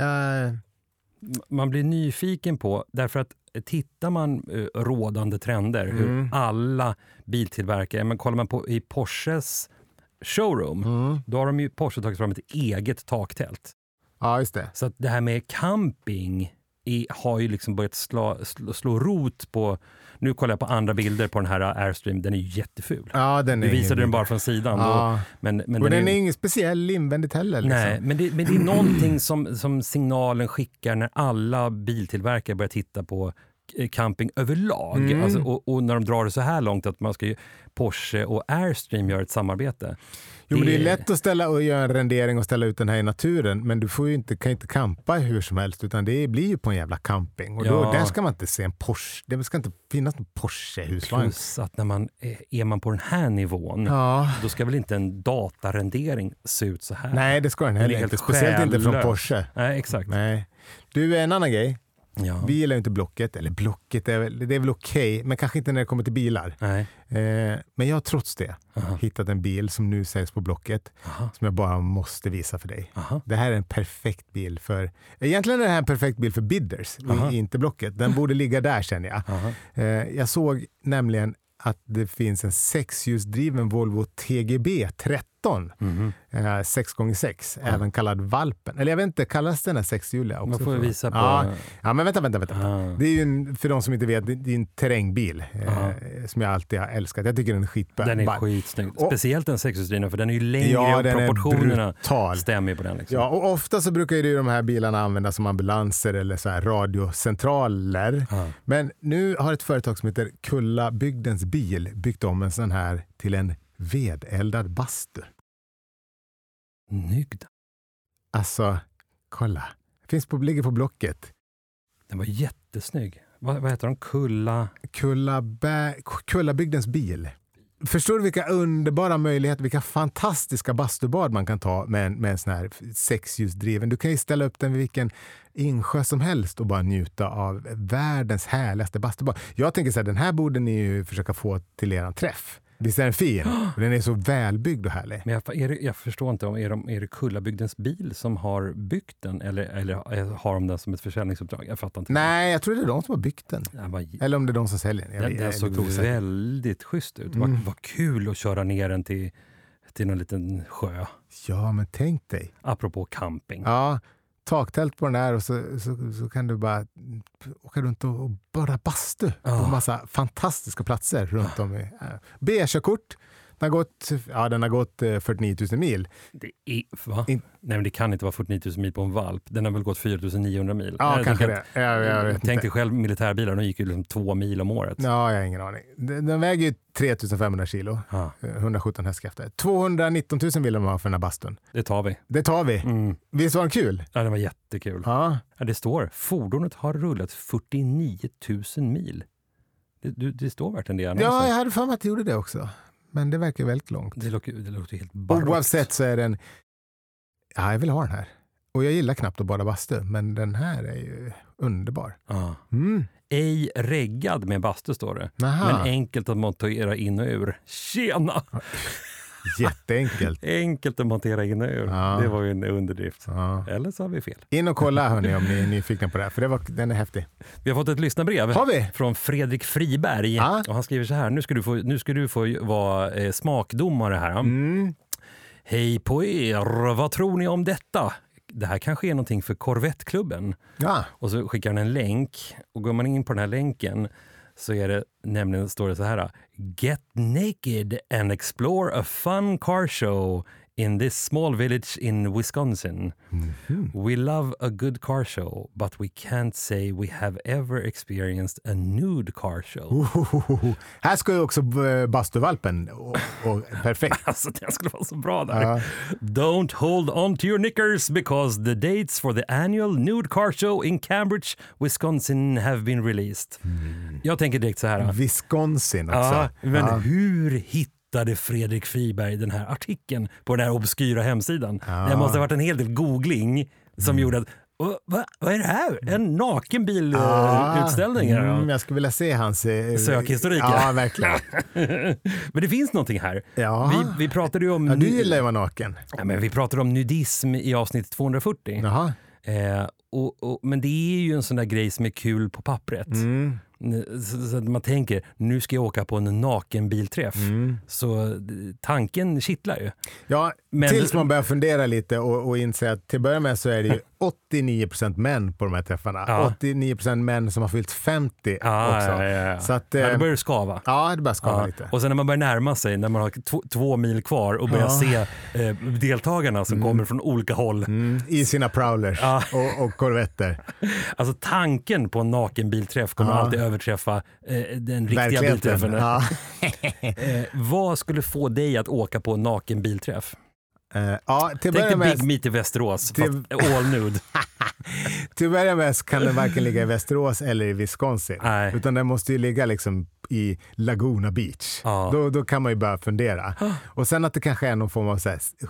Man blir nyfiken på, därför att tittar man rådande trender, hur alla biltillverkare, men kollar man på i Porsches showroom, då har de ju Porsche tagit fram ett eget taktält. Ja, just det. Så att det här med camping har ju liksom börjat slå rot på. Nu kollar jag på andra bilder på den här Airstream, den är ju jätteful. Ja, du visade den bara från sidan. Ja. Men och den är ingen speciell invändigt heller. Liksom. Nej, men det är någonting som signalen skickar när alla biltillverkare börjar titta på camping överlag. Alltså, och när de drar det så här långt att man ska Porsche och Airstream gör ett samarbete. Jo, men det är lätt att ställa och göra en rendering och ställa ut den här i naturen, men du får ju kan inte campa hur som helst, utan det blir ju på en jävla camping. Och där ska man inte se en Porsche. Det ska inte finnas en Porsche-husvagn. Plus att när man är på den här nivån, då ska väl inte en datarendering se ut så här. Nej, det ska den heller inte. Speciellt inte från Porsche. Nej, exakt. Nej. Du, en annan grej. Ja. Vi gillar ju inte Blocket, eller Blocket det är väl okej, men kanske inte när det kommer till bilar. Nej. Men jag har trots det hittat en bil som nu säljs på Blocket som jag bara måste visa för dig. Det här är en perfekt bil för, egentligen är det här en perfekt bil för bidders, inte Blocket. Den borde ligga där, känner jag. Jag såg nämligen att det finns en 6-hjulsdriven Volvo TGB 30 13 6x6, även kallad Valpen. Eller jag vet inte, kallas den här 6-hjuliga också? Man får visa på... Ja, men vänta. Det är ju för de som inte vet, det är en terrängbil som jag alltid har älskat. Jag tycker den är skitbra. Den är skitsnygg. Speciellt den 6-hjulsdrivna, för den är ju längre och proportionerna stämmer på den. Liksom. Ja, och ofta så brukar ju de här bilarna användas som ambulanser eller så här radiocentraler. Men nu har ett företag som heter Kulla Bygdens bil byggt om en sån här till en vedeldad bastu. Nygd. Alltså, kolla. Ligger på Blocket. Den var jättesnygg. Vad heter de? Kulla Bygdens bil. Förstår du vilka underbara möjligheter, vilka fantastiska bastubad man kan ta med en sån här 6-hjulsdriven. Du kan ju ställa upp den vid vilken insjö som helst och bara njuta av världens härligaste bastubad. Jag tänker så här, den här borde ni ju försöka få till eran träff. Visst är den fin? Den är så välbyggd och härlig. Men jag förstår inte, är det Kullabygdens bil som har byggt den eller har de den som ett försäljningsuppdrag? Jag fattar inte. Nej, jag tror det är de som har byggt den. Eller om det är de som säljer den. Den såg väldigt schysst ut. Vad kul att köra ner den till någon liten sjö. Ja, men tänk dig. Apropå camping. Ja, taktält på den här och så kan du bara åka runt och bara bastu på en massa fantastiska platser runt om i B-körkort. Den har gått 49 000 mil. Nej, men det kan inte vara 49 000 mil på en valp. Den har väl gått 4 900 mil. Ja, kanske det. Jag tänkte själv militärbilar, de gick ju liksom 2 mil om året. Ja, jag har ingen aning. Den väger ju 3 500 kilo. 117 hästkrafter. 219 000 vill de ha för den här bastun. Det tar vi. Visst var den kul? Ja, den var jättekul. Ja, det står, fordonet har rullat 49 000 mil. Det står verkligen det. Ja, jag hade för mig att det gjorde det också. Men det verkar väldigt långt. Det låter helt barockt. Oavsett så är den... Ja, jag vill ha den här. Och jag gillar knappt att bada bastu, men den här är ju underbar. Ej reggad med bastu står det. Aha. Men enkelt att montera in och ur. Tjena! Jätteenkelt. Enkelt att montera in och ur. Ja. Det var ju en underdrift. Ja. Eller så har vi fel. In och kolla hörni om ni är nyfikna på det här, för den är häftig. Vi har fått ett lyssnarbrev från Fredrik Friberg. Ja. Och han skriver så här, nu ska du få vara smakdomare här. Hej på er, vad tror ni om detta? Det här kanske är någonting för Corvette-klubben. Ja. Och så skickar han en länk, och går man in på den här länken så är det nämligen, står det så här: Get naked and explore a fun car show in this small village in Wisconsin. We love a good car show, but we can't say we have ever experienced a nude car show. Här ska ju också bastuvalpen och perfekt. Alltså den skulle vara så bra där. Don't hold on to your knickers because the dates for the annual nude car show in Cambridge, Wisconsin have been released. Jag tänker direkt så här. Wisconsin också. Men hur hittade Fredrik Friberg den här artikeln på den här obskyra hemsidan? Det måste ha varit en hel del googling som gjorde att vad är det här? En nakenbilutställning? Jag skulle vilja se hans sökhistorik. Ja, verkligen. Men det finns någonting här. Ja. Vi pratade ju om... Ja, du gillar ju att vara naken. Ja, men vi pratade om nudism i avsnitt 240. Jaha. Men det är ju en sån där grej som är kul på pappret. Så att man tänker, nu ska jag åka på en nakenbilträff. Så tanken kittlar ju. Ja, tills man börjar fundera lite och inse att till att börja med så är det ju 89% män på de här träffarna. 89% män som har fyllt 50 också. Ja. Så att, det börjar skava. Ja, det börjar skava lite. Och sen när man börjar närma sig, när man har 2 mil kvar och börjar se deltagarna som kommer från olika håll. I sina prowlers och korvetter. Alltså tanken på en nakenbilträff kommer alltid överträffa den riktiga bilträffen. Vad skulle få dig att åka på en nakenbilträff? Tänk dig Big Meet i Västerås, fast all nude. Till att börja med så kan den varken ligga i Västerås eller i Wisconsin. Nej. Utan den måste ju ligga liksom i Laguna Beach. Då kan man ju börja fundera. Och sen att det kanske är någon form av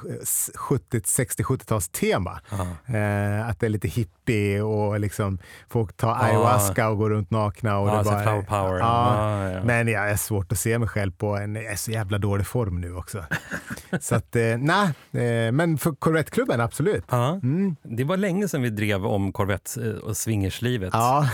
60-70-tals tema. Att det är lite hippie och liksom folk tar ayahuasca och går runt nakna. Och det bara, flower power. Men jag är svårt att se mig själv på en så jävla dålig form nu också. Så att, men för Corvette-klubben, absolut. Det var länge sedan vi drev om Corvette och swingerslivet.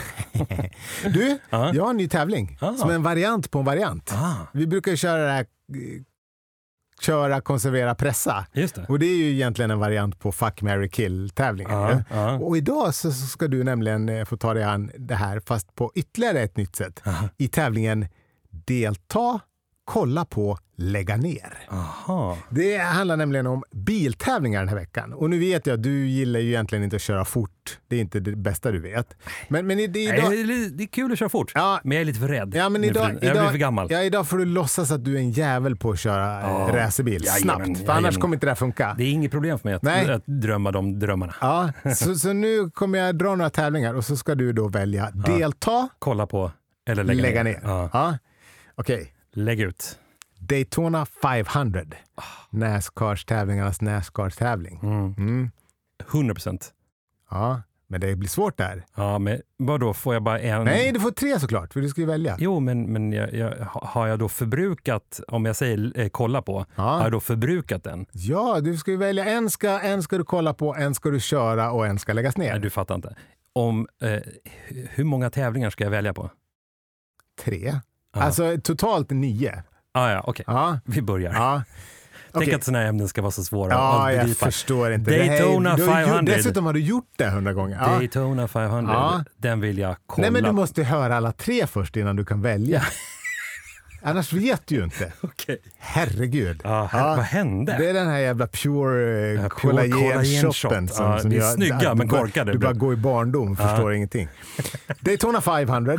Du, jag har en ny tävling som är en variant på en variant. Vi brukar ju köra det här köra, konservera, pressa. Just det. Och det är ju egentligen en variant på Fuck, Marry, Kill-tävlingen. Och idag så ska du nämligen få ta dig an det här fast på ytterligare ett nytt sätt. I tävlingen delta, kolla på, lägga ner. Aha. Det handlar nämligen om biltävlingar den här veckan. Och nu vet jag att du gillar ju egentligen inte att köra fort. Det är inte det bästa du vet. Men idag... det är kul att köra fort, men jag är lite för rädd. Ja, men jag blir för gammal. Ja, idag får du låtsas att du är en jävel på att köra racerbil snabbt. För annars kommer inte det här funka. Det är inget problem för mig att drömma de drömmarna. Ja, så nu kommer jag dra några tävlingar och så ska du då välja delta, kolla på eller lägga ner. Ja. Okej. Lägg ut. Daytona 500. NASCAR-tävlingarnas NASCAR-tävling. 100%. Ja, men det blir svårt där. Ja, men vadå, får jag bara en? Nej, du får 3 såklart, för du ska ju välja. Jo, men har jag då förbrukat, om jag säger kolla på, har jag då förbrukat den? Ja, du ska ju välja. En ska du kolla på, en ska du köra och en ska läggas ner. Nej, du fattar inte. Hur många tävlingar ska jag välja på? 3. Alltså totalt 9. Okej. Vi börjar. Tänk att sådana här ämnen ska vara så svåra. Ja, jag förstår inte. Daytona 500. Dessutom har du gjort det 100 gånger. Daytona 500, den vill jag kolla. Nej, men du måste höra alla 3 först innan du kan välja. Annars vet du ju inte. Okay. Herregud. Vad hände? Det är den här jävla Pure Collagen-shoppen. Som det är snygga men korkade. Du bara går i barndom, förstår ingenting. Daytona 500.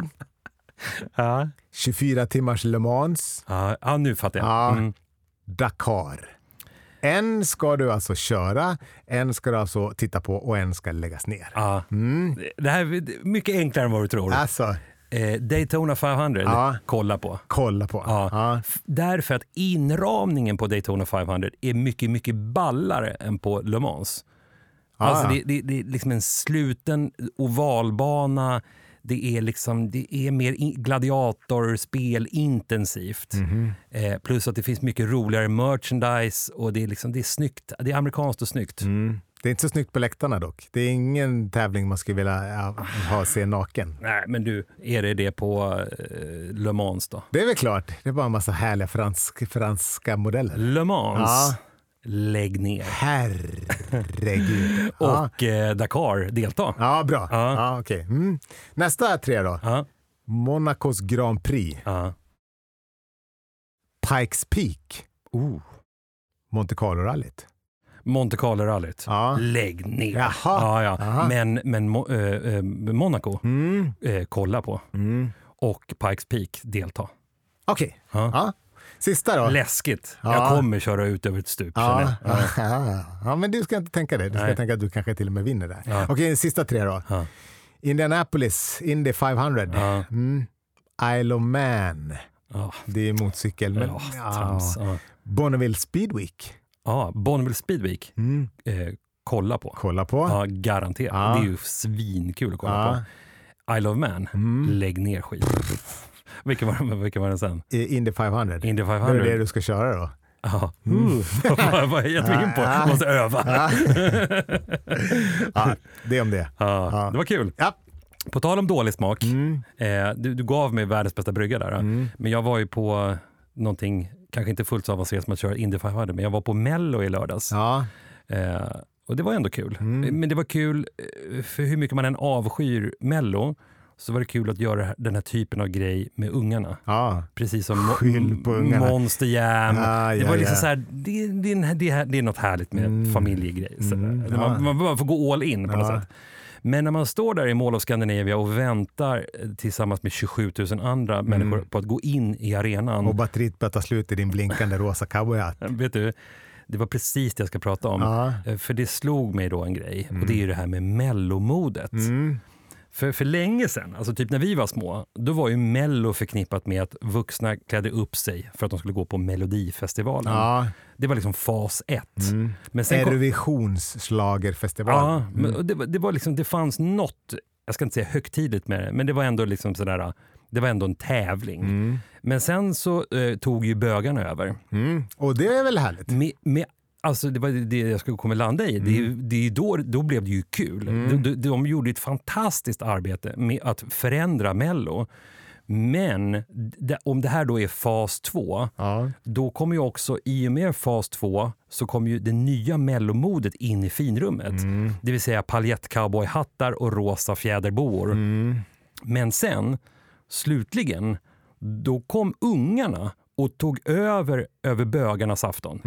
24 timmars Le Mans. Nu fattar jag. Dakar. En ska du alltså köra, en ska du alltså titta på och en ska läggas ner. Det här är mycket enklare än vad du tror. Alltså. Daytona 500, kolla på. Därför att inramningen på Daytona 500 är mycket, mycket ballare än på Le Mans. Alltså det är liksom en sluten ovalbana. Det är mer gladiatorspel intensivt. Plus att det finns mycket roligare merchandise och det är snyggt. Det är amerikanskt och snyggt. Det är inte så snyggt på läktarna dock. Det är ingen tävling man skulle vilja se naken. Nej, men är det på Le Mans då? Det är väl klart. Det är bara en massa härliga franska modeller. Le Mans. Lägg ner. Herregud. Och Dakar, delta. Ja, bra. Okej. Nästa 3 då. Monacos Grand Prix. Pikes Peak. Monte Carlo-rallyt. Monte Carlo-rallyt. Lägg ner. Men Monaco, kolla på. Och Pikes Peak, delta. Okej. Sista då. Läskigt. Jag kommer köra ut över ett stup. Men du ska inte tänka det. Du ska tänka att du kanske till och med vinner där. Okej, sista 3 då. Indianapolis, Indy 500. Isle of Man. Det är motorcykel. Men, Bonneville Speedweek. Bonneville Speedweek. Kolla på. Garanterat. Det är ju svinkul att kolla på. Isle of Man. Lägg ner skit. Vilken var den sen? Indy 500. Indy 500. Det är det du ska köra då. Vad är jag in på? Jag måste öva. Det är om det. Det var kul. På tal om dålig smak. Du gav mig världens bästa brygga där. Men jag var ju på någonting, kanske inte fullt så avancerat som att köra Indy 500, men jag var på Mello i lördags. Och det var ändå kul. Men det var kul för hur mycket man än avskyr Mello, så var det kul att göra den här typen av grej med ungarna. Precis som Monster Jam. Det var liksom så här, det är något härligt med familjegrej. Man får gå all in på något sätt. Men när man står där i Mall of Scandinavia och väntar tillsammans med 27 000 andra människor på att gå in i arenan. Och batteriet börjar ta slut i din blinkande rosa cowboyhatt. Vet du, det var precis det jag ska prata om. För det slog mig då en grej. Och det är ju det här med mellomodet. För länge sedan, alltså typ när vi var små, då var ju Mello förknippat med att vuxna klädde upp sig för att de skulle gå på Melodifestivalen. Det var liksom fas 1. Men sen Eurovisionsschlagerfestivalen. Men det var liksom, det fanns något, jag ska inte säga högtidligt med det, men det var ändå liksom sådär, det var ändå en tävling. Men sen så tog ju bögarna över. Och det är väl härligt? Alltså det var det jag skulle komma landa i. Det då blev det ju kul. De gjorde ett fantastiskt arbete med att förändra Mello. Men om det här då är fas 2, då kommer ju också i och med fas 2 så kommer ju det nya mellomodet in i finrummet. Det vill säga paljettcowboyhattar och rosa fjäderboor. Men sen, slutligen, då kom ungarna och tog över bögarnas afton.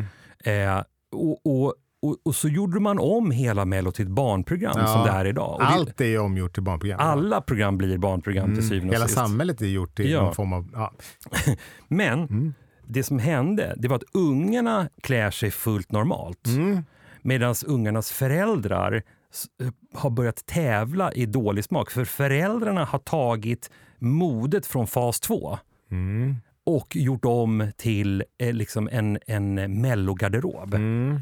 Och så gjorde man om hela Mello till ett barnprogram som det är idag. Och allt är omgjort till barnprogram. Alla program blir barnprogram till syvende och hela sist. samhället är gjort till någon form av... Ja. Men det som hände, det var att ungarna klär sig fullt normalt. Medan ungarnas föräldrar har börjat tävla i dålig smak. För föräldrarna har tagit modet från fas 2 och gjort om till liksom en mellogarderob.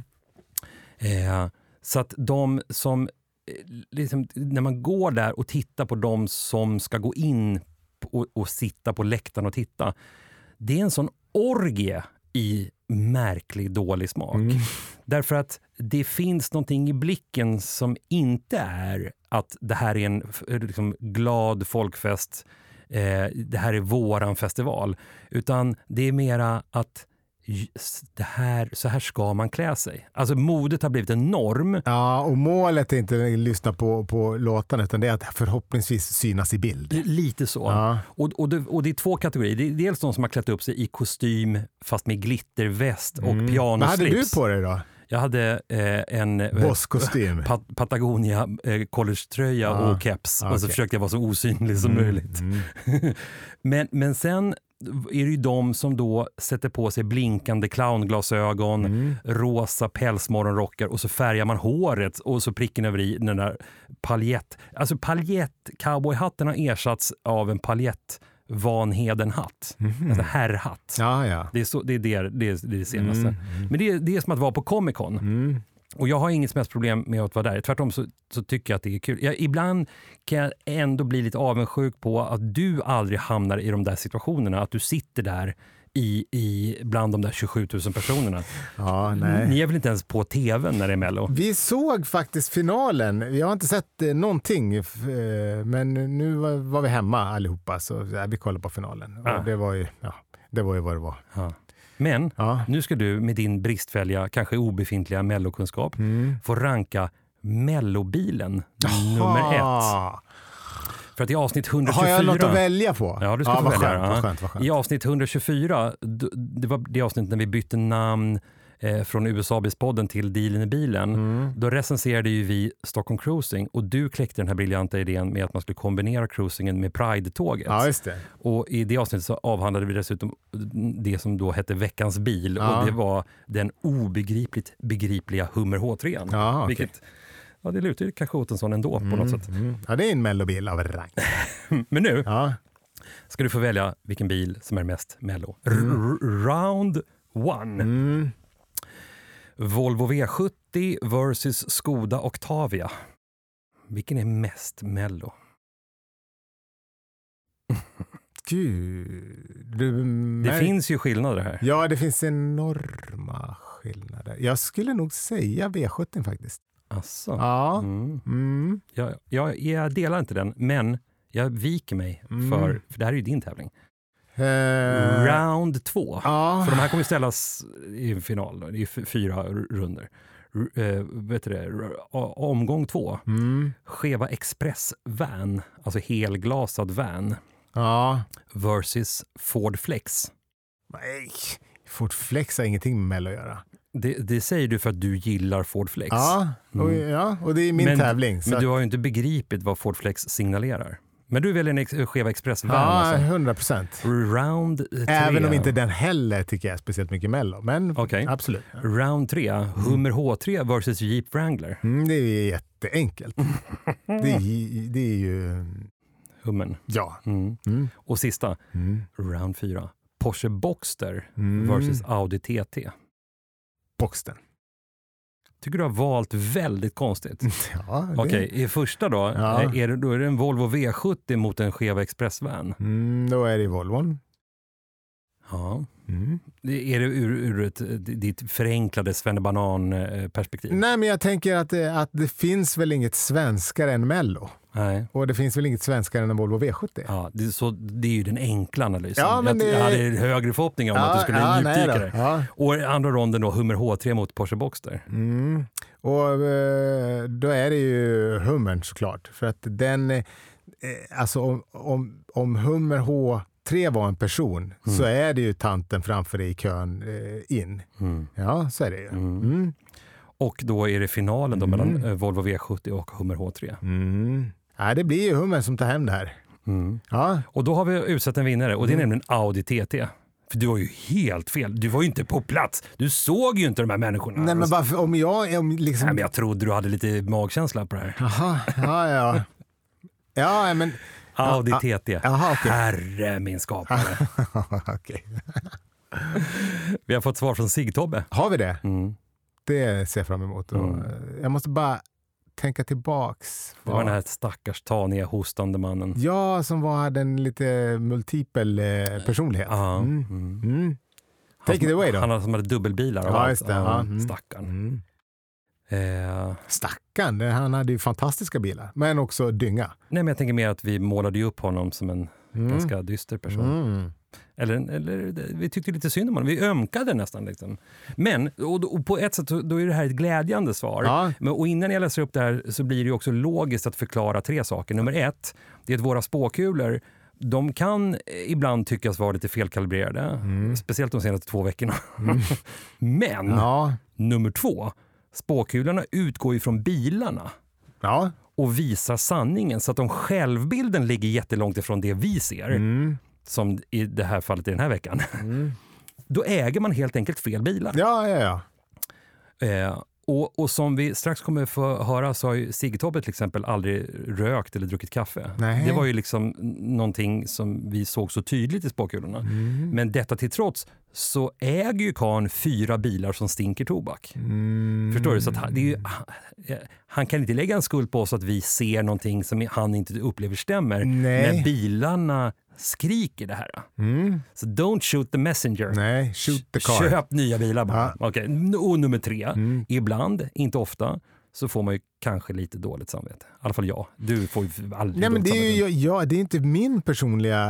Så att de som liksom, när man går där och tittar på de som ska gå in och sitta på läktaren och titta, det är en sån orgie i märklig dålig smak. Därför att det finns någonting i blicken som inte är att det här är en liksom glad folkfest, det här är våran festival, utan det är mera att så här ska man klä sig. Alltså modet har blivit en norm. Ja, och målet är inte att lyssna på låtarna, utan det är att förhoppningsvis synas i bild. Lite så. Ja. Och det är två kategorier. Det är dels de som har klätt upp sig i kostym fast med glitterväst och pianoslips. Vad hade du på dig då? Jag hade en Bosskostym. Patagonia collegetröja och keps. Och så försökte jag vara så osynlig som möjligt. Men sen är det ju de som då sätter på sig blinkande clownglasögon, rosa pälsmorgonrockar och så färgar man håret och så pricken över i den där paljett. Alltså cowboyhatten har ersatts av en Vanheden-hatt. Alltså herrhatt. Ja. Det är det senaste. Men det är som att vara på Comic Con. Och jag har inget som helst problem med att vara där. Tvärtom så tycker jag att det är kul. Ibland kan jag ändå bli lite avundsjuk på att du aldrig hamnar i de där situationerna. Att du sitter där bland de där 27 000 personerna. Ja, nej. Ni är väl inte ens på tv när det är Mello? Vi såg faktiskt finalen. Vi har inte sett någonting. Men nu var vi hemma allihopa. Så vi kollade på finalen. Och det var ju vad det var. Ja. Men nu ska du med din bristfälliga, kanske obefintliga mellokkunskap få ranka mellobilen nummer 1. För att i avsnitt 124... Har jag något att välja på? Ja, du ska få välja. Vad skönt. I avsnitt 124, det var det avsnitt när vi bytte namn från USA-podden till Dealen i bilen. Då recenserade ju vi Stockholm Cruising och du kläckte den här briljanta idén med att man skulle kombinera cruisingen med Pride-tåget. Ja, just det. Och i det avsnittet så avhandlade vi dessutom det som då hette Veckans bil och det var den obegripligt begripliga Hummer H3. Ja, okay. Vilket, det lutar ju kanske åt en sån ändå på något sätt. Ja, det är en mellobil av rang. Men nu ska du få välja vilken bil som är mest mello. Round 1. Volvo V70 versus Skoda Octavia. Vilken är mest mello? Gud. Det finns ju skillnader här. Ja, det finns enorma skillnader. Jag skulle nog säga V70 faktiskt. Asså. Ja. Jag delar inte den, men jag viker mig för det här är ju din tävling. Round 2. För de här kommer ställas i final då. Det är 4 runder. Omgång 2. Cheva Express van, alltså helglasad van. Versus Ford Flex. Nej, Ford Flex har ingenting med Mello att göra. Det säger du för att du gillar Ford Flex. Och det är min tävling. Men du har ju inte begripit vad Ford Flex signalerar. Men du väljer en Cheva Express van. Ja, 100%. Round 3. Även om inte den heller tycker jag speciellt mycket Mello. Men absolut. Round 3. Hummer H3 versus Jeep Wrangler. Det är ju jätteenkelt. det är ju... Hummern. Ja. Och sista. Round 4. Porsche Boxster versus Audi TT. Boxster. Tycker du har valt väldigt konstigt. Ja, Okej, i första då, är det en Volvo V70 mot en Cheva Express-van? Då är det Volvon. Ja. Är det ur ditt förenklade svennebanan-perspektiv? Nej, men jag tänker att det finns väl inget svenskare än Mello. Nej. Och det finns väl inget svenskare än en Volvo V70. Ja, det är ju den enkla analysen. Ja, men jag hade högre förhoppningar om att du skulle djupdyka det. Ja. Och andra ronden då, Hummer H3 mot Porsche Boxster. Och då är det ju Hummern såklart. För att den, alltså om Hummer H3 var en person så är det ju tanten framför dig i kön in. Ja, så är det ju. Och då är det finalen då mellan Volvo V70 och Hummer H3. Ja, det blir ju Hummer som tar hem det här. Ja. Och då har vi utsett en vinnare och det är nämligen Audi TT. För du var ju helt fel. Du var ju inte på plats. Du såg ju inte de här människorna. Nej, men varför, om liksom... Nej, men jag trodde du hade lite magkänsla på det här. Jaha, ja. Ja, men... Audi TT. Aha, okay. Herre min skapare. Okej. Vi har fått svar från Sig-Tobbe. Har vi det? Det ser jag fram emot. Jag måste bara tänka tillbaks. Det var den här stackars taniga hostande mannen. Ja, som hade en lite multipel personlighet. Take it away då. Han som hade dubbelbilar. Ja, just det. Stackarn. Stackarn, han hade ju fantastiska bilar. Men också dynga. Nej, men jag tänker mer att vi målade ju upp honom som en ganska dyster person. Eller vi tyckte lite synd om honom. Vi ömkade nästan liksom. Men, och på ett sätt då är det här ett glädjande svar. Ja. Men, och innan jag läser upp det här så blir det ju också logiskt att förklara 3 saker. Nummer 1, det är att våra spåkulor, de kan ibland tyckas vara lite felkalibrerade. Speciellt de senaste 2 veckorna. Men, nummer 2, spåkulorna utgår ju från bilarna. Ja. Och visar sanningen så att om självbilden ligger jättelångt ifrån det vi ser, som i det här fallet i den här veckan, då äger man helt enkelt fel bilar. Ja. Och som vi strax kommer få höra så har ju Sig-Tobbe till exempel aldrig rökt eller druckit kaffe. Nej. Det var ju liksom någonting som vi såg så tydligt i spåkulorna. Men detta till trots så äger ju Kahn 4 bilar som stinker tobak. Förstår du? Så att det är ju, han kan inte lägga en skuld på oss att vi ser någonting som han inte upplever stämmer. Nej. När bilarna skriker det här. Så don't shoot the messenger. Nej, shoot the car. Köp nya bilar bara. Ja. Okay. Och nummer 3. Ibland, inte ofta, så får man ju kanske lite dåligt samvete. I alla fall jag. Du får ju aldrig. Nej, men det är ju, det är inte min personliga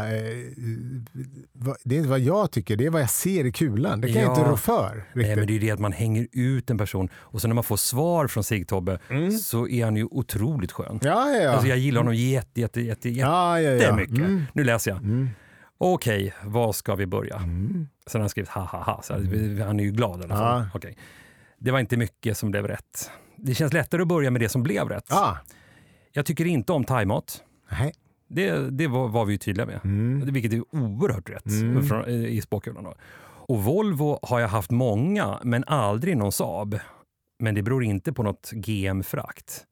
det är inte vad jag tycker, det är vad jag ser i kulan. Det kan jag inte rå för. Riktigt. Nej, men det är ju det att man hänger ut en person och sen när man får svar från Sig-Tobbe så är han ju otroligt skön. Ja. Alltså jag gillar honom jättemycket. Nu läser jag. Okej, vad ska vi börja? Sen har han skrivit ha. Så han är ju glad i alla fall. Okej. Det var inte mycket som blev rätt. Det känns lättare att börja med det som blev rätt. Jag tycker inte om thaimat. Nej. Det var vi ju tydliga med. Vilket är oerhört rätt i spåkulan. Och Volvo har jag haft många, men aldrig någon Saab. Men det beror inte på något GM-frakt.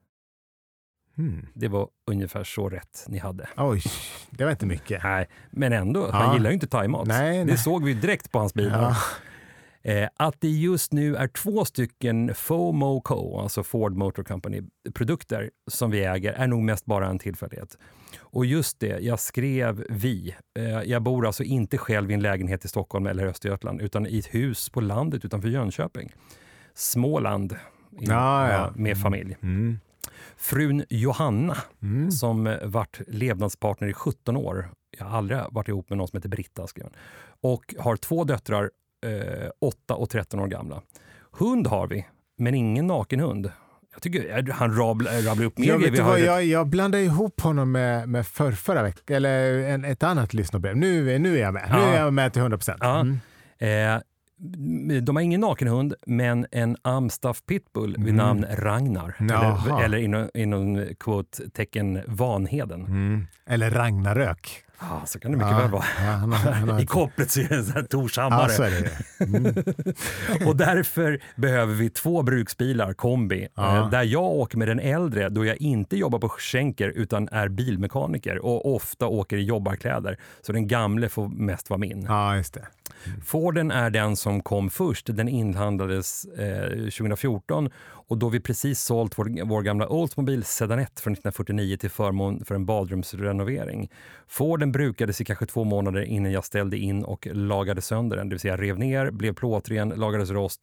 Det var ungefär så rätt ni hade. Oj, det var inte mycket. Nej, men ändå, han gillar ju inte thaimat. Det såg vi direkt på hans bilar. Att det just nu är 2 stycken FOMO Co, alltså Ford Motor Company produkter som vi äger är nog mest bara en tillfällighet. Och just det, jag skrev vi. Jag bor alltså inte själv i en lägenhet i Stockholm eller Östergötland utan i ett hus på landet utanför Jönköping. Småland med familj. Frun Johanna som varit levnadspartner i 17 år. Jag har aldrig varit ihop med någon som heter Britta, skriven. Och har 2 döttrar, 8 och 13 år gamla. Hund har vi, men ingen naken hund. Jag tycker han rabblar upp mer. Jag blandade ihop honom med förra veckan, eller ett annat lyssnarbrev. Nu är jag med. Nu är jag med till 100%. De har ingen nakenhund, men en Amstaff pitbull vid namn Ragnar. Eller inom quote-tecken Vanheden. Eller Ragnarök. Så kan det mycket väl vara. I kopplet så är det en sån här Torshammare. Så är det. Och därför behöver vi 2 bruksbilar, kombi. Där jag åker med den äldre då jag inte jobbar på Schenker utan är bilmekaniker och ofta åker i jobbarkläder. Så den gamle får mest vara min. Ja, just det. Forden är den som kom först. Den inhandlades 2014 och då vi precis sålt vår gamla Oldsmobile Sedanett från 1949 till förmån för en badrumsrenovering. Forden brukades i kanske 2 månader innan jag ställde in och lagade sönder den. Det vill säga rev ner, blev plåtren, lagades rost,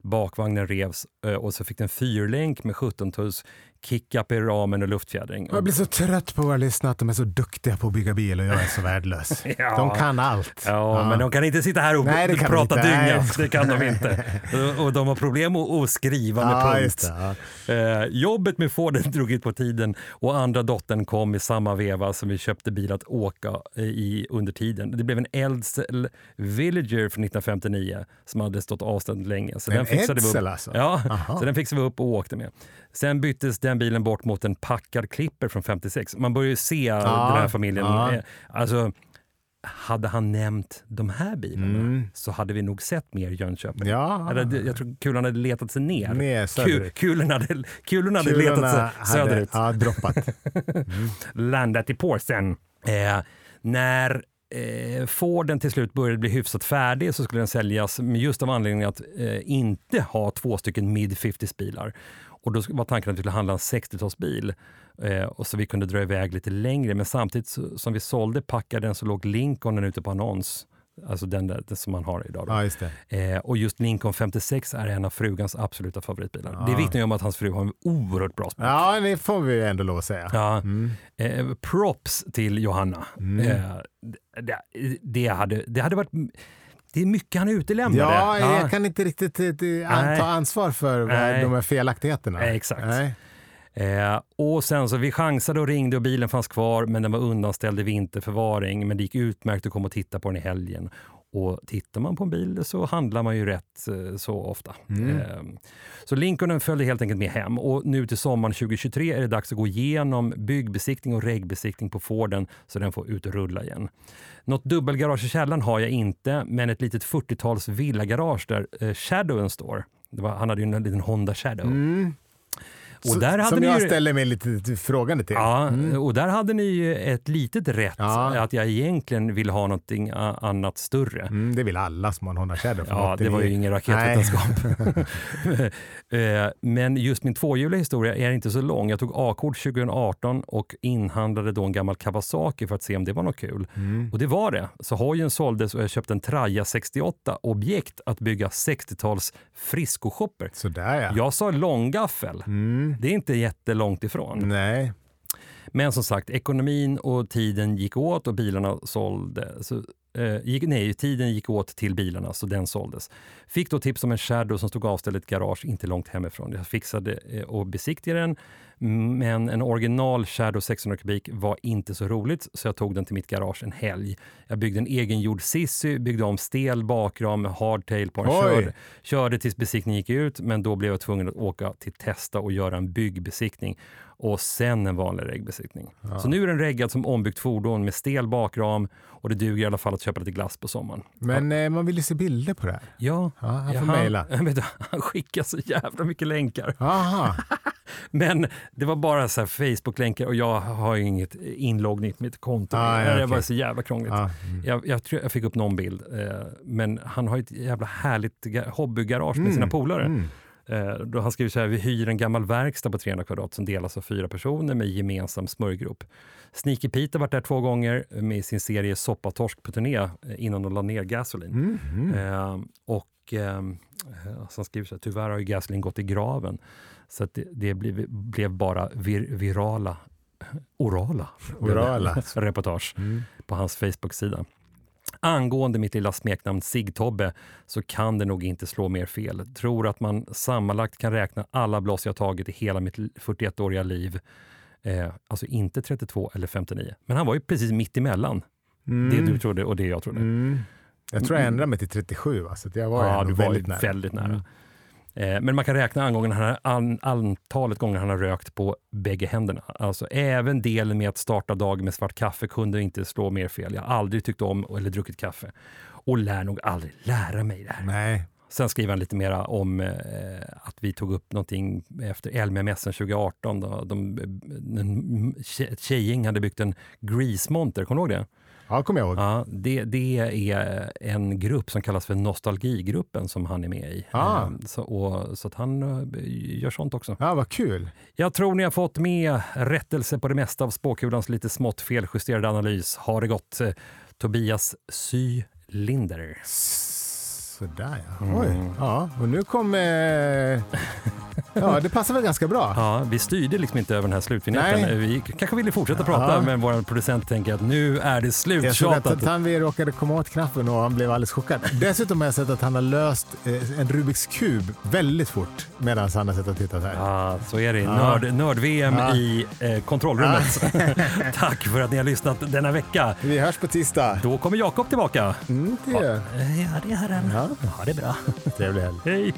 bakvagnen revs och så fick den 4-länk med 17 tums kick-up i ramen och luftfjädring. Jag blir så trött på att lyssna att de är så duktiga på att bygga bil och jag är så värdelös. Ja. De kan allt. Ja, men de kan inte sitta här och prata dynga. Det kan de inte. Och de har problem att skriva med punkt. Jobbet med Forden drog ut på tiden och andra dottern kom i samma veva som vi köpte bil att åka i under tiden. Det blev en Edsel Villager från 1959 som hade stått avstånd länge. Så den fixade vi upp. Alltså? Ja, så den fixade vi upp och åkte med. Sen byttes den bilen bort mot en Packard Clipper från 56. Man börjar ju se den här familjen. Alltså, hade han nämnt de här bilarna så hade vi nog sett mer Jönköping. Ja. Jag tror kulan hade letat sig ner. Söderut. Kulorna hade letat sig söderut. Ja, droppat. Landat i Porsen. När Forden till slut började bli hyfsat färdig så skulle den säljas med just av anledningen att inte ha 2 stycken mid-50s bilar. Och då var tanken att vi skulle handla en 60-talsbil och så vi kunde dra iväg lite längre. Men samtidigt som vi sålde Packarden så låg Lincolnen ute på annons. Alltså den som man har idag. Ja, just det. Och just Lincoln 56 är en av frugans absoluta favoritbilar. Det vittnar ju om att hans fru har en oerhört bra smak. Ja, det får vi ändå lov att säga. Ja. Props till Johanna. Det hade varit... Det är mycket han utelämnade. Ja, jag kan inte riktigt ta ansvar för de här felaktigheterna. Exakt. Och sen så vi chansade och ringde och bilen fanns kvar men den var undanställd i vinterförvaring. Men det gick utmärkt att komma och titta på den i helgen. Och tittar man på en bil så handlar man ju rätt så ofta. Så Lincolnen följde helt enkelt med hem. Och nu till sommaren 2023 är det dags att gå igenom byggbesiktning och regbesiktning på Forden så den får ut och rulla igen. Något dubbelgarage i källaren har jag inte, men ett litet 40-tals villagarage där Shadowen står. Han hade ju en liten Honda Shadow. Och där hade som ni jag ställer mig lite frågande till. Ja, och där hade ni ju ett litet rätt att jag egentligen vill ha någonting annat större. Det vill alla som har en Honda Shadow. Ja, det var ju ingen raketvetenskap. Men just min 2-hjuliga historia är inte så lång. Jag tog A-kort 2018 och inhandlade då en gammal Kawasaki för att se om det var något kul. Och det var det. Så hojen såldes och jag köpte en Traja 68 objekt att bygga 60-tals Frisco-shopper. Sådär ja. Jag sa långgaffel. Det är inte jättelångt ifrån. Nej. Men som sagt, ekonomin och tiden gick åt och bilarna sålde. Tiden gick åt till bilarna så den såldes. Fick då tips om en Shadow som stod avställd i ett garage inte långt hemifrån. Jag fixade och besiktigade den. Men en original Shadow 600 kubik var inte så roligt så jag tog den till mitt garage en helg. Jag byggde en egengjord Sissy, byggde om stel bakram, hardtail på en körde tills besiktningen gick ut men då blev jag tvungen att åka till testa och göra en byggbesiktning och sen en vanlig regbesiktning. Så nu är den reggad som ombyggt fordon med stel bakram och det duger i alla fall att köpa lite glass på sommaren. Men man vill ju se bilder på det här. Ja, han får mejla. Han skickar så jävla mycket länkar. Aha. Men det var bara så här Facebook-länkar och jag har ju inget inloggning i mitt konto. Det var så jävla krångligt. Jag tror jag fick upp någon bild. Men han har ju ett jävla härligt hobbygarage med sina polare. Då han skriver så här: vi hyr en gammal verkstad på 300 kvadrat som delas av 4 personer med gemensam smörjgrupp. Sneaky Pete har varit där 2 gånger med sin serie Soppatorsk på turné innan de la ner Gasolin. Han skriver så här: tyvärr har ju Gasolin gått i graven. Så att det blev bara orala reportage på hans Facebook-sida. Angående mitt lilla smeknamn Sig-Tobbe så kan det nog inte slå mer fel. Tror att man sammanlagt kan räkna alla blås jag tagit i hela mitt 41-åriga liv. Alltså inte 32 eller 59. Men han var ju precis mitt emellan. Det du trodde och det jag trodde. Jag tror jag ändrade mig till 37. Så jag var väldigt nära. Men man kan räkna antalet gånger han har rökt på bägge händerna. Alltså även delen med att starta dagen med svart kaffe kunde inte slå mer fel. Jag har aldrig tyckt om eller druckit kaffe. Och lär nog aldrig lära mig det här. Nej. Sen skriver han lite mera om att vi tog upp någonting efter Elmia-mässan 2018. Då ett tjejgäng hade byggt en grease-monter. Kommer du ihåg det? Ja, kommer jag ihåg. Ja, det är en grupp som kallas för Nostalgigruppen som han är med i. Så att han gör sånt också. Ja, vad kul. Jag tror ni har fått med rättelse på det mesta av spåkulans lite smått feljusterade analys. Har det gått Tobias Sylinder. Sådär ja. Oj. Ja, och nu kommer... Ja, det passar väl ganska bra. Ja, vi styrde liksom inte över den här slutvinjetten. Vi kanske ville fortsätta prata, men vår producent tänker att nu är det sluttjatat. Jag såg att Tanvi råkade komma åt knappen och han blev alldeles chockad. Dessutom har jag sett att han har löst en Rubiks kub väldigt fort medan han har sett och tittat här. Ja, så är det. Nörd-VM i kontrollrummet. Tack för att ni har lyssnat denna vecka. Vi hörs på tisdag. Då kommer Jakob tillbaka. Det gör. Ja, det är herren. Ja, det är bra. Trevlig helg. Hej.